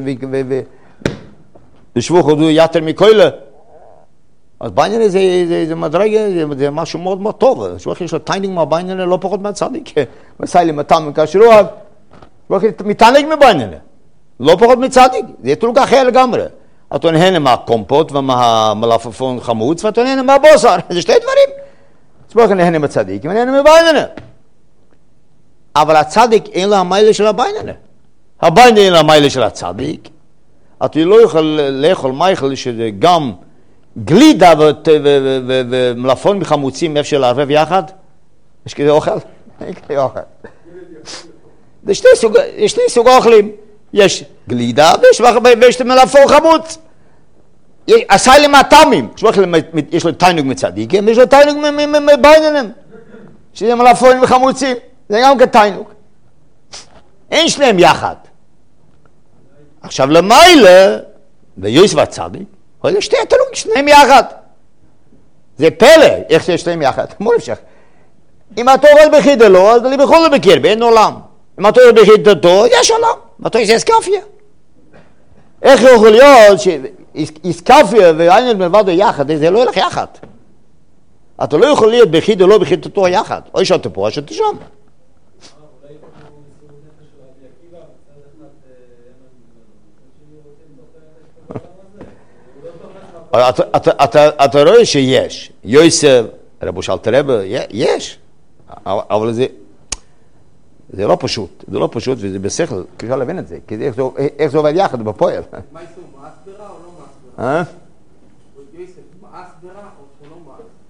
ושבוך הודו יתר מכוילה. אז בעניין זה מדרגה, זה משהו מאוד מאוד טוב. שבוך יש לו טיינינג מהבעניין לא פחות מהצדיק. מסיילים מתן מקשרוע, שבוך מתענג מבעניין. לא פחות מצדיק. זה תלוק אחר לגמרי. אתה נהנה מהקומפוט ומהמלפפון חמוץ, ואתה נהנה מהבוסר. זה שתי דברים. שבוך נהנה מצדיק, ונהנה מבעניין. אבל הצדיק אין לו המיילה של הבעניין. הבעניין אין לו המיילה של הצדיק. אתה לא יכול לאכול מייכל שזה גם גלידה ומלפון מחמוצים אפשר לערבב יחד. יש כזה אוכל? אין כזה אוכל. זה שתי סוג אוכלים. יש גלידה ויש מלפון חמוץ. עשה לי מהטעמים. יש לו תיינוג מצדיקים ויש לו תיינוג מבעניינים. שזה מלפון וחמוצים. זה גם כתיינוג. אין שלהם יחד. עכשיו למיילה, ויוסף הצדיק, אלה שתי התינוקים, שניהם יחד. זה פלא, איך שיש שניהם יחד. מול אפשר. אם אתה אוכל בחידלו, אז לי בכל בקרבי, אין עולם. אם אתה אוכל בחידתו, יש עולם. אתה יש איסקפיה. איך יכול להיות שאיסקפיה ועניין מלבדו יחד, זה לא ילך יחד. אתה לא יכול להיות בחידלו בחידתו יחד. או שאתה פה, או שאתה שם. אתה רואה שיש, יוסף, רבו שאלת רבא, יש, אבל זה לא פשוט, וזה בשכל, קשה להבין את זה, כי איך זה עובד יחד בפועל. מה יסו, מאס ברע או לא מאס ברע? יוסף, מאס ברע או לא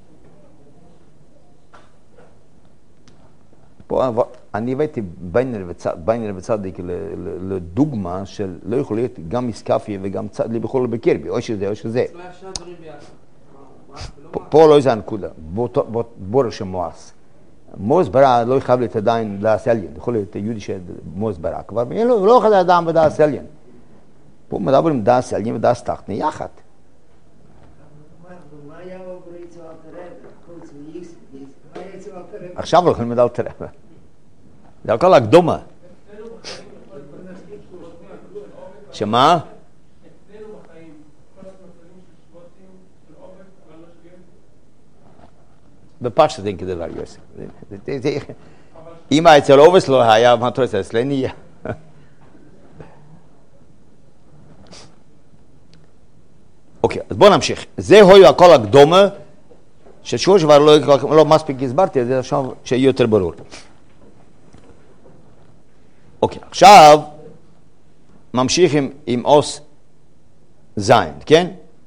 מאס? פה אני הבאתי ביינר וצדיק לדוגמה של לא יכול להיות גם איסקפיה וגם צדיק בכל בקרבי, או שזה או שזה. פה לא זה הנקודה, בור שמואס. מוס ברע לא יחייב להיות עדיין דאס עליין, יכול להיות יהודי שמוס ברע כבר, הוא לא יכול אדם בדאס עליין. פה מדברים דאס עליין ודאס תחתני יחד. עכשיו הולכים לדעת רבא. זה הכל הקדומה. שמה? בפשט אין כזה דבר יוסף. אם אצל אובס לא היה, מה אתה רוצה? אצלנו יהיה. אוקיי, אז בואו נמשיך. זה הוי הכל הקדומה, ששור שבר לא מספיק הסברתי, זה עכשיו שיהיה יותר ברור. אוקיי, עכשיו ממשיך עם אוס זין, כן?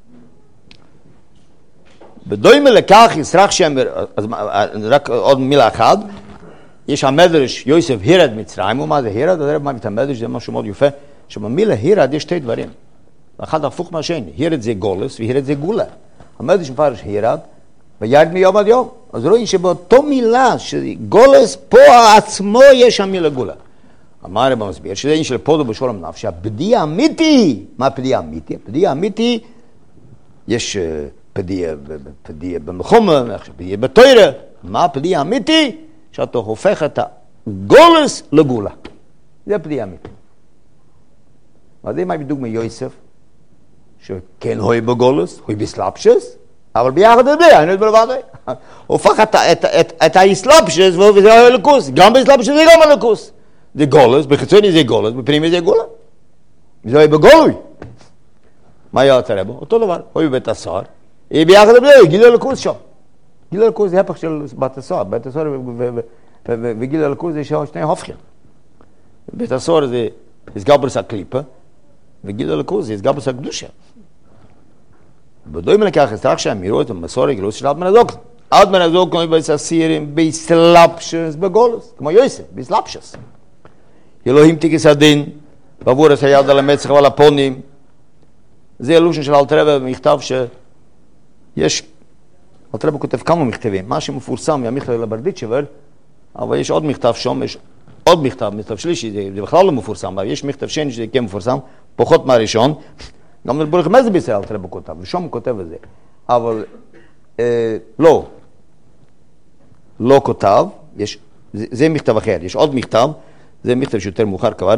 בדומה לכך ישרח שם, רק עוד מילה אחת, יש המדרש יוסף הירד מצרים, ומה זה הירד? הרב מביא את המדרש, זה משהו מאוד יפה, שבמילה הירד יש שתי דברים, אחד הפוך מהשני, הירד זה גולס והירד זה גולה. המדרש מפרש הירד, וירד מיום עד יום. אז רואים שבאותו מילה, שגולס פה עצמו יש המילה גולה. אמר רב מסביר, שזה עניין של פודו בשולם נפש, שהפדיע אמיתי, מה הפדיע אמיתי? הפדיע אמיתי, יש פדיע במלחמה, פדיע בתורה, מה הפדיע אמיתי? שאתה הופך את הגולס לגולה. זה הפדיע אמיתי. אז זה מה בדוגמה יוסף, שכן הוי בגולס, הוי בסלאפשס, אבל ביחד הזה, אני לא בלבד. הופך את האסלאפשס וזה הלכוס, גם באסלאפשס זה גם הלכוס. זה גולס, בחיצוני זה גולס, בפנימי זה גולה. זה הוי בגולוי. מה היה הצרה בו? אותו דבר, הוי בבית הסוהר, ביחד הזה, גיל הלכוס שם. גיל הלכוס זה הפך של בית הסוהר, בית הסוהר וגיל הלכוס זה שני הופכים. בית הסוהר זה הסגברס הקליפה, וגיל הלכוס זה הסגברס הקדושה. בדומה לכך, אסתרח שהאמירות המסורת גילוס של אדמן הזוקן. אדמן הזוקן הוא בסירים בסלאפשס בגולוס, כמו יוסף, בסלאפשס. אלוהים תיקס הדין, בעבור את היד על המצח ועל הפונים. זה אלושן של אלתרבה במכתב שיש, אלתרבה כותב כמה מכתבים, מה שמפורסם מהמכתב לברדיצ'בר, אבל יש עוד מכתב שם, יש עוד מכתב שלישי, זה בכלל לא מפורסם, אבל יש מכתב שני שזה כן מפורסם, פחות מהראשון, גם לבורך מזה בישראל אלתרבה כותב, ושום הוא כותב את זה, אבל לא כותב, זה מכתב אחר, יש עוד מכתב, זה מכתב שיותר מאוחר כבר,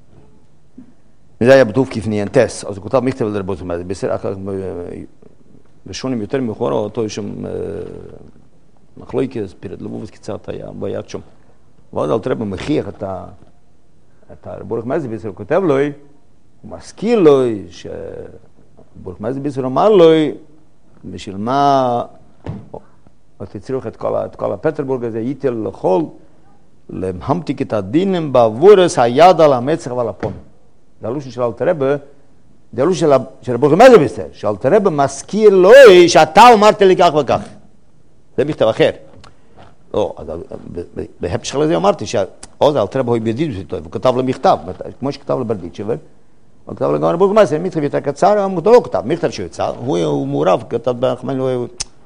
זה היה בטוב כפניינטס, אז הוא כותב מכתב לרבות מזה בישראל, בשונים יותר מאוחר, אותו יש שם מחלוקת, פירט לבובס קצת היה ביד שם, ואז אלתרבה מכריח את הרבורך מזה בישראל, הוא כותב לו, הוא מזכיר לו שבורך מזה בישראל אמר לו, בשביל מה תצריך את כל הפטרבורג הזה, ייתל לכל, להמתיק את הדינים בעבורס היד על המצח ועל הפון. זה הלושן של אלתרבה, זה הלושן של רבורך מזה בישראל, שאלתרבה מזכיר לו שאתה אמרת לי כך וכך. זה מכתב אחר. לא, אז בהמשך לזה אמרתי שעוז אלתרבה הוא בדיד איתו, הוא כתב לו מכתב, כמו שכתב לברדיצ'בר, הוא כתב לגמרי רבורך מזה, מכתב יותר קצר, הוא לא כתב, מכתב שיוצא, הוא מעורב, כתב באחמן, הוא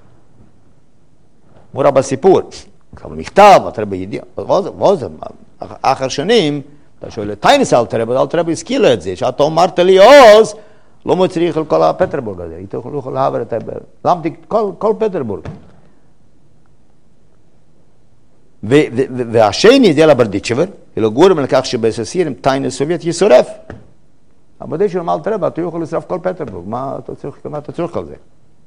מעורב בסיפור. כתב לו מכתב, אלתרבה ידיע, ועוז, אחר שנים, אתה שואל, טיינס אלתרבה הזכיר לו את זה, שאתה אמרת לי עוז, לא מצריך על כל הפטרבורג הזה, איתו לא יכול להעבר את למתי כל פטרבורג. והשני זה לברדיצ'בר, אלא גורם לכך שבססירים טיינס סובייט ישורף. אבל די שאומר אלתרבה, אתה יכול לשרף כל פטרבורג, מה אתה צריך על זה?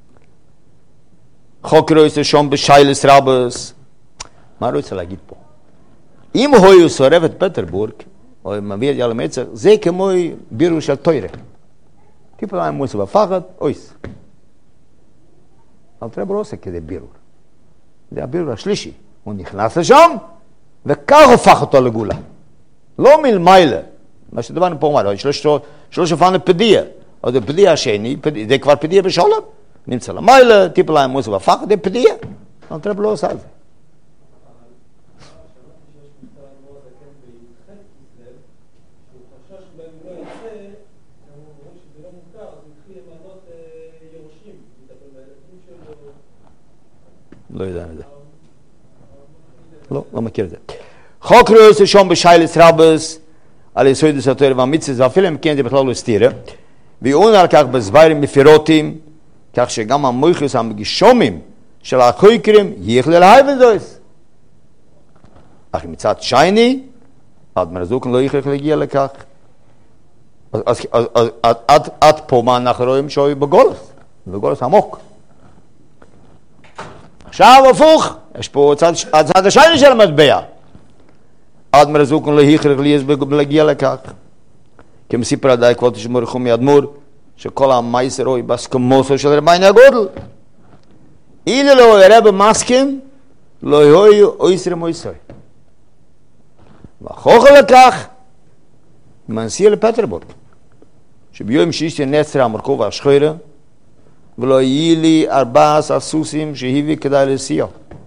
חוק רויסה שום בשיילס רבס, מה רוצה להגיד פה? אם הוא שורף את פטרבורג, או מביא את יאללה מצח, זה כמו בירור של תוירה. טיפה להם מוסה בפחד, אויס. אלתרבה לא עושה כזה בירור. זה הבירור השלישי. הוא נכנס לשם, וכך הופך אותו לגולה. לא מלמיילה. מה שדברנו פה אומר, שלוש הופענו פדיה. אז זה פדיה השני, זה כבר פדיה בשולם. נמצא למיילה, טיפה להם מוסה בפחד, זה פדיה. אלתרבה לא עושה את זה. לא יודע את זה. לא מכיר את זה. חוק רויסה שום בשיילס רבס, על יסוידס התורה והמצווה, ואפילו אם כן זה בכלל לא סתירה, ועונה על כך בסברים מפירוטים, כך שגם המויכוס המגישומים של החוקרים יכלו להיב את זה. אך מצד שייני, אדמר הזוקן לא יכול להגיע לכך. אז עד פה מה אנחנו רואים שהוא בגולס עמוק. עכשיו הפוך, יש פה הצד השני של המטבע. אדמר הזוקן לא יכול להגיע לכך. כי מסיפר עדיין כבוד תשמור רחום ידמור, שכל המייסר הוא בסכמוסו של רבייני הגודל. אילו לא הרב מסכים, לא יהיו אויסר מויסר. והוכחה לכך, מנסיע לפטרבורג, שביום שישי נצר המרכוב והשחוירה, ולא יהי לי 4 הסוסים שהביא כדאי לסיוע.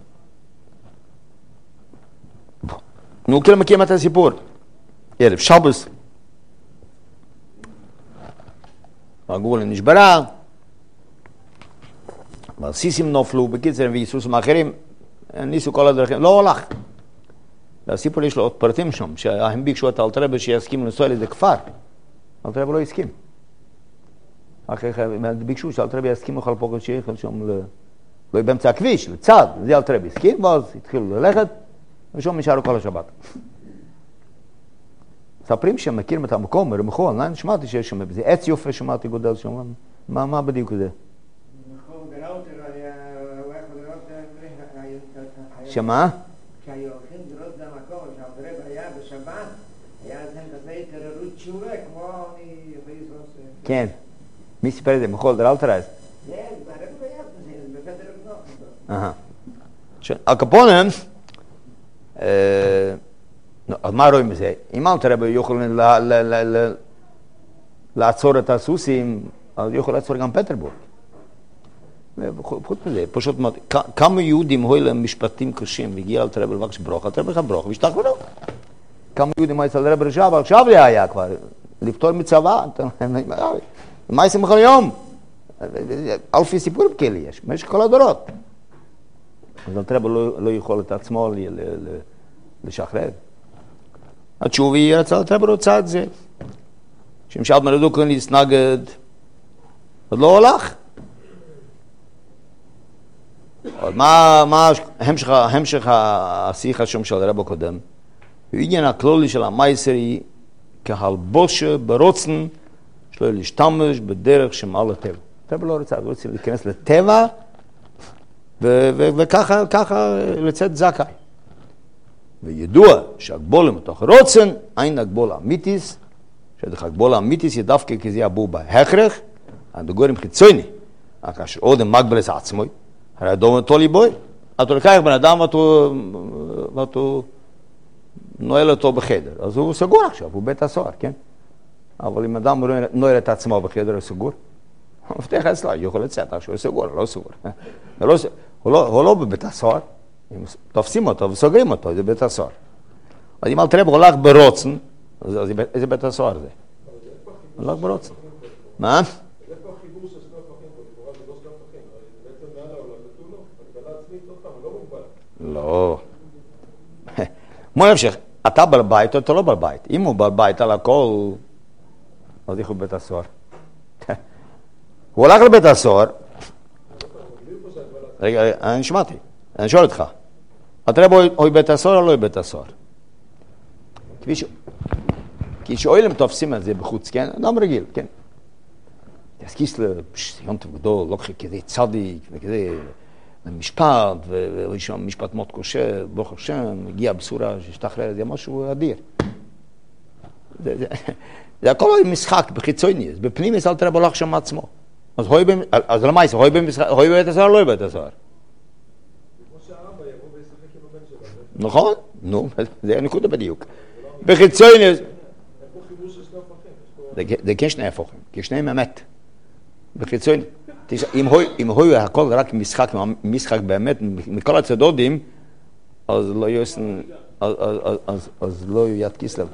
נו, כאילו מכירים את הסיפור. ערב שבס, הגבולה נשברה, והסיסים נופלו, בקיצר ויסוסים האחרים, ניסו כל הדרכים, לא הולך. שהסיפור יש לו עוד פרטים שם, שהם ביקשו את אלתר רבי שיסכים לנסוע לאיזה כפר. אלתר רבי לא הסכים. אחרי כן ביקשו שאלתר רבי יסכים לכל פוקד שיחל שם, לא באמצע הכביש, לצד, זה אלתר רבי הסכים, ואז התחילו ללכת, ושם נשארו כל השבת. מספרים שהם מכירים את המקום, רמחו, אני שמעתי שיש שם, זה עץ יופה שמעתי גודל שם, מה בדיוק זה? שמה? כשהיו הולכים לראות למקום, שהאלתר רבי היה בשבת, היה להם כזה התעוררות תשובה, כמו אני יכול לזרוק. כן. מי סיפר את זה? מחול דר אלתר רבי? כן, הרבי היה זה, בבית הרב נוח. הקפונם, אז מה רואים בזה? אם אלתר רבי יוכל לעצור את הסוסים, אז יוכל לעצור גם פטרבורג. חוץ מזה, פשוט מאוד, כמה יהודים היו להם משפטים קשים, והגיע אלתר רבי לבקש ברוך, אלתר רבי ברוך, והשתח ברוך. כמה יהודים היו אלתר רבי רשב, עכשיו זה היה כבר, לפתור מצווה, מה יעשים בכל יום? אלפי סיפורים כאלה יש, במשך כל הדורות. אז אלתר רבי לא יכול את עצמו לשחרר. התשובי רצה אלתר רבי רוצה את זה. שמשאל מרדוקן להתנגד, עוד לא הולך. מה המשך השיחה שם של הרב הקודם? העניין הכללי של המייסרי כהלבושה ברוצן שלא להשתמש בדרך שמעל הטבע. הטבע לא רוצה, הוא רוצה להיכנס לטבע וככה לצאת זכאי. וידוע שהגבולה מתוך רוצן אין הגבולה אמיתיס, שדרך הגבולה אמיתיס היא דווקא כי זה יבוא בהכרח, הדגורים חיצוני, כאשר עוד הם מגבלס עצמוי, הרי אדום אותו ליבוי, אתה לקח בן אדם ואתה נועל אותו בחדר, אז הוא סגור עכשיו, הוא בית הסוהר, כן? אבל אם אדם נועל את עצמו בחדר, הוא סגור. הוא מפתח אצלה, יכול לצאת, הוא סגור, לא סגור. הוא לא בבית הסוהר, תופסים אותו וסוגרים אותו, זה בית הסוהר. אז אם אלתר רבי הולך ברוצן, אז איזה בית הסוהר זה? הולך ברוצן. מה? איפה החיבור של שני הפכים פה? לכאורה זה לא שני הפכים, בעצם מעל העולם נתון לו, הגבלה עצמית עוד פעם, לא מוגבל. לא. מה להמשיך? אתה בעל בית או אתה לא בעל בית? אם הוא בעל בית על הכל, אז איך הוא בבית הסוהר? הוא הולך לבית הסוהר. רגע, אני שמעתי, אני שואל אותך. אלתר רבי הוא בית הסוהר או לא בית הסוהר? כי שאוילם תופסים את זה בחוץ, כן? אדם רגיל, כן? אז קיסלר, יונטב גדול, לוקחי כזה צדיק, וכזה משפט, ויש שם משפט מאוד קשה, ברוך השם, הגיע בשורה שהשתחרר, זה משהו אדיר. זה הכל משחק בחיצוני, בפנים יש אלתר רבי הולך שם עצמו. אז למה יש? הוי בבית הסוהר או לא בבית הסוהר? כמו שהרמב"ם יבוא וישחק עם הבן שלו. נכון? נו, זה הנקודה בדיוק. בחיצוני... איפה חיבור של שני הפכים? זה כן שני הפכים, כי שניהם אמת. בחיצוני... אם הוא הכל רק משחק באמת, מכל הצדודים, אז לא יוסן... אז לא יד קיסלר.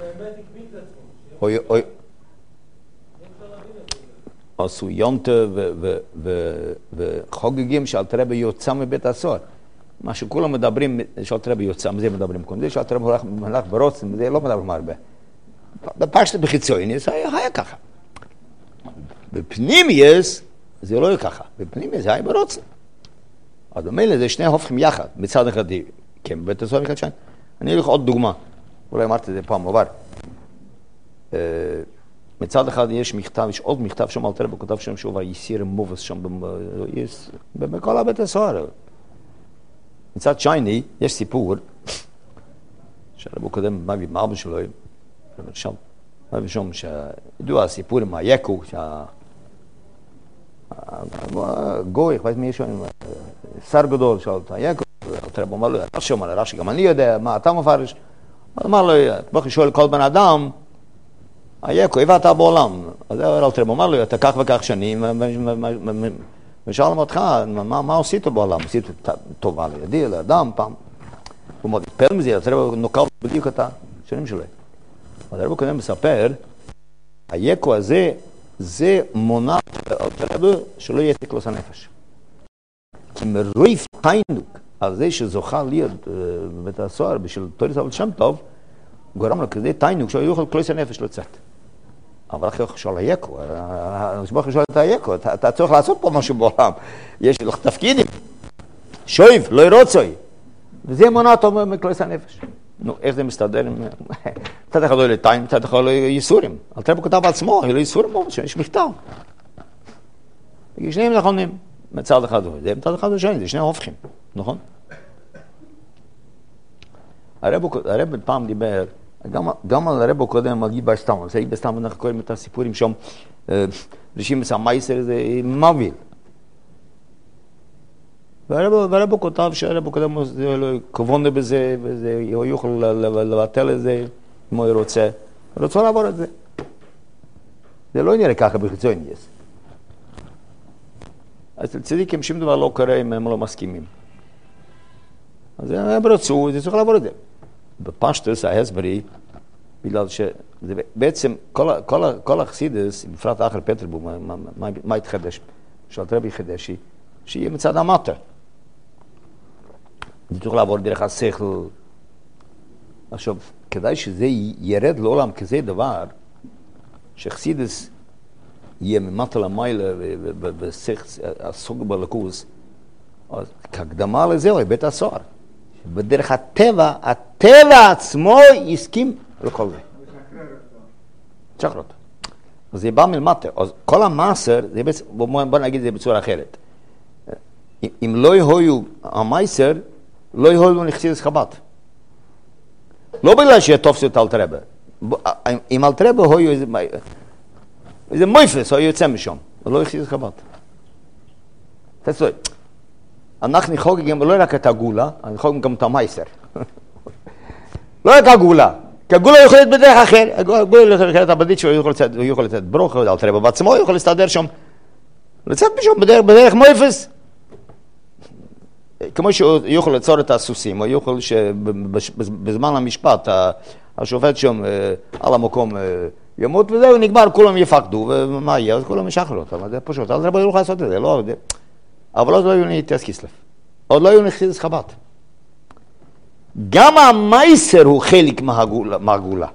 עשו יונטה וחוגגים שאלתר רבי יוצא מבית הסוהר. מה שכולם מדברים, שאלתר רבי יוצא, מזה מדברים קודם. זה שאלתר רבי הולך ברוצן, זה לא מדברים הרבה. בפשט בחיצוני, זה היה ככה. בפנימייס, זה לא היה ככה. בפנימייס זה היה ברוצן. אז במילא זה שני הופכים יחד. מצד אחד, כן, בבית הסוהר אחד שם. אני אגיד לך עוד דוגמה. אולי אמרתי את זה פעם עבר. מצד אחד יש מכתב, יש עוד מכתב שם, אלתר רבי כותב שם שהוא היסיר מובס שם בכל הבית הסוהר. מצד שני, יש סיפור, שהרבי קודם מביא מאבא שלו, מביא שם, שידוע הסיפור עם היקו, גוי, איך מי יש שם, שר גדול שאל את היקו, אלתר רבי אומר לו, אתה שומע לרש"י, גם אני יודע, מה אתה מפרש? אז אמר לו, בואי שואל כל בן אדם, היקו, איפה אתה בעולם? אז אלתר רבי אומר לו, אתה כך וכך שנים, ושאלנו אותך, מה עשית בעולם? עשית טובה לידי, לאדם, פעם. הוא מאוד התפעל מזה, אלתר רבי נוקב בדיוק את השנים שלו. אלתר רבי קודם מספר, היקו הזה, זה מונע אלתר רבי שלא יהיה תקלוס הנפש. כי מרויף תיינוק, על זה שזוכה להיות בבית הסוהר בשביל תורת אבל שם טוב, גורם לו כזה תיינוק שהוא יוכל כלוס הנפש לצאת. אבל אחרי שואל היקו, השבח שואל את היקו, אתה צריך לעשות פה משהו בעולם, יש לך תפקידים, שויב, לא ירוצוי, וזה מונע אותו מכלוס הנפש. נו, איך זה מסתדר? מצד אחד לא יהיה לתיים, מצד אחד לא יהיה ייסורים. אל תראה כותב עצמו, יהיה לו ייסורים בו, יש מכתב. שניהם נכונים, מצד אחד הוא זה, מצד אחד הוא שני, זה שני הופכים, נכון? הרב פעם דיבר, גם על הרב קודם על גיבה סתם, אז גיבה סתם אנחנו קוראים את הסיפורים שם, רשימת המייסר זה מוביל. והרב כותב שהרב קודם כוונה בזה, הוא יוכל לבטל את זה, אם הוא רוצה. הוא רוצה לעבור את זה. זה לא נראה ככה בחיצון יש. אז לצדיקים שום דבר לא קורה אם הם לא מסכימים. אז הם רצו, זה צריך לעבור את זה. בפשטוס ההסברי, בגלל שבעצם כל החסידס, בפרט אחר פטרבורג, מה התחדש? שאלת רבי חדשי, שיהיה מצד המטה. זה צריך לעבור דרך השכל. עכשיו, כדאי שזה ירד לעולם כזה דבר, שחסידס יהיה ממטה למעלה הסוג בלקוס, אז כהקדמה לזה הוא בית הסוהר. בדרך הטבע עצמו יסכים לכל זה. שחרר אותו. אז זה בא מלמטה. אז כל המאסר, בוא נגיד את זה בצורה אחרת. אם לא יהיו המייסר, לא יהיו לחסידס חב"ד. לא בגלל שתופסו את אלתרבה. אם אלתרבה היו איזה מויפס, הוא יוצא משם. לא לחסידס חב"ד. תעשו, אנחנו חוגגים לא רק את הגאולה, אנחנו חוגגים גם את המייסר. לא רק הגאולה. כי הגאולה יכול להיות בדרך אחר. הגאולה יכול להיות הבדית שהוא יכול לצאת ברוך, אלתרבה בעצמו יכול להסתדר שם. לצאת משם בדרך מויפס. כמו שהוא יכול ליצור את הסוסים, הוא יכול שבזמן המשפט השופט שם על המקום ימות וזהו נגמר, כולם יפקדו ומה יהיה, אז כולם ישחררו אותם, זה פשוט, אז רבי יוכל לעשות את זה, לא, אבל עוד לא היו ניתס כיסלף, עוד לא היו נחסידס חב"ד. גם המייסר הוא חלק מהגאולה.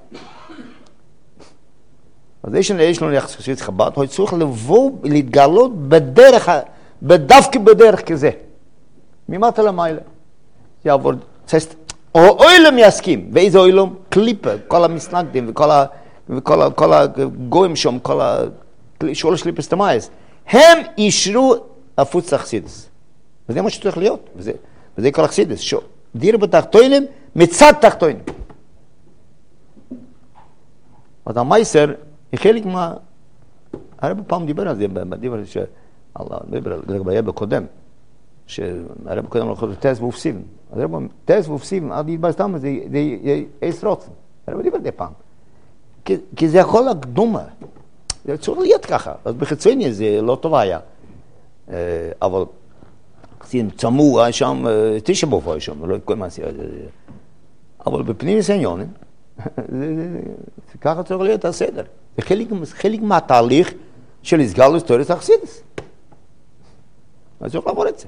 אז יש לנו נחסידס חב"ד, הוא צריך לבוא להתגלות בדווקא בדרך כזה. ממטה למעלה. יעבור, או אוילם יסכים. ואיזה אוילם? קליפה, כל המסנגדים וכל הגויים שם, כל שולש קליפס תמייס. הם אישרו הפוץ החסידס. וזה מה שצריך להיות. וזה כל החסידס. דיר בתחתונים, מצד תחתונים. אז המייסר, היא חלק מה... הרבה פעם דיבר על זה, בדיבר לגבי בקודם. שהרב קודם לא חושב טס ואופסיבן. אז הרב אומר, טס ואופסיבן, עד יתבא סתם, זה אס רוצן. הרב דיבר די פעם. כי זה יכול הקדומה. זה צריך להיות ככה. אז בחיצוני זה לא טוב היה. אבל צמו, היה שם, תשבוף היה שם, לא כל מה עשייה. אבל בפנים עניונים, ככה צריך להיות הסדר. זה חלק מהתהליך של הסגל להיסטוריה החסידס. אז צריך לעבור את זה.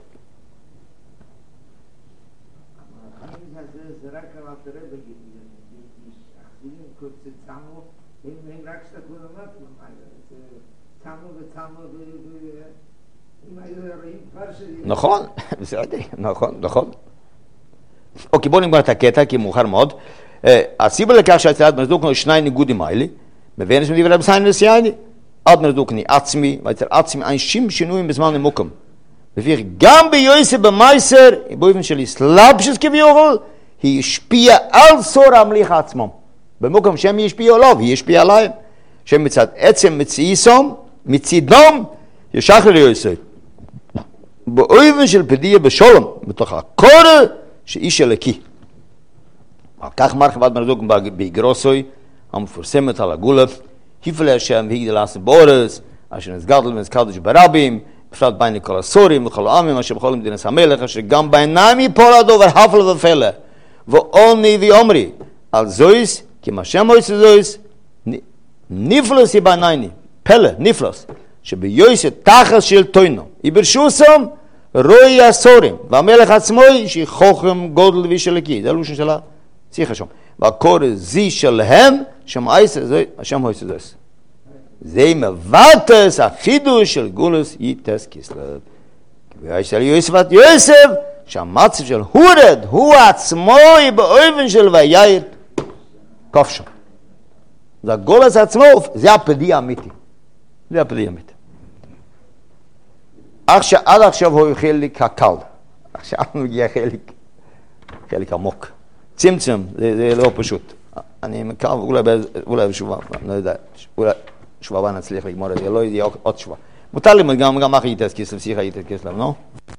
זה רק על אלתרבה בגיל, החסידים קוצצמו, הם רק שתקו למטה, צמו וצמו, אם היו רואים כבר שלי... נכון, בסדר, נכון. אוקיי, בואו נגמר את הקטע, כי מאוחר מאוד. הסיבה לכך שהצלת מרדוקנו שני ניגודים האלה, מביינס מדיבר לבסיין וסייני, עד מרדוקני עצמי, ויצר עצמי אנשים שינויים בזמן המוקם. לפי גם ביוסף במייסר, באופן של אסלאפשס כביכול, היא השפיעה על סור המליך עצמם. במקום שהם ישפיעו עליו, היא השפיעה עליהם. שהם מצד עצם מצידם, ישחרר יוסף. באופן של פדיה בשולם, בתוך הקורא שאיש אלוקי. על כך מרחבת מרדוק באגרוסוי, המפורסמת על הגולה, היפל השם והגדל עשה באורס, אשר נסגדל ונזקדש ברבים, בפרט בין לכל הסורים וכל העמים אשר בכל מדינס המלך, אשר גם בעיניים יפול הדובר הפל ופלא, ואומני ואומרי, על זויס, כי מה שם מויס זויס, נפלוס היא בעינייני, פלא, נפלוס, שביוסף תחס של תוינו, יברשו סום, רואי הסורים, והמלך עצמו שהיא חוכם גודל וישלקי, זה הלושן של השיחה שם. והקורא זי שלהם, שם אייסה, השם אייסה זה. זה מבטס החידוש של גולוס יתס כסלו. וישאל יוסף יוסף, שהמצב של הורד, הוא עצמו באופן של וייר כופשו. זה הגולוס עצמו, זה הפדי האמיתי. זה הפדי האמיתי. עד עכשיו הוא חלק הקל. עכשיו מגיע חלק עמוק. צמצם, זה לא פשוט. אני מקווה, אולי בשובה, לא יודע, אולי שובה נצליח לגמור את זה, לא יהיה עוד שובה. מותר לי גם אחי יתס כסלם, שיחה יתס כסלם, לא?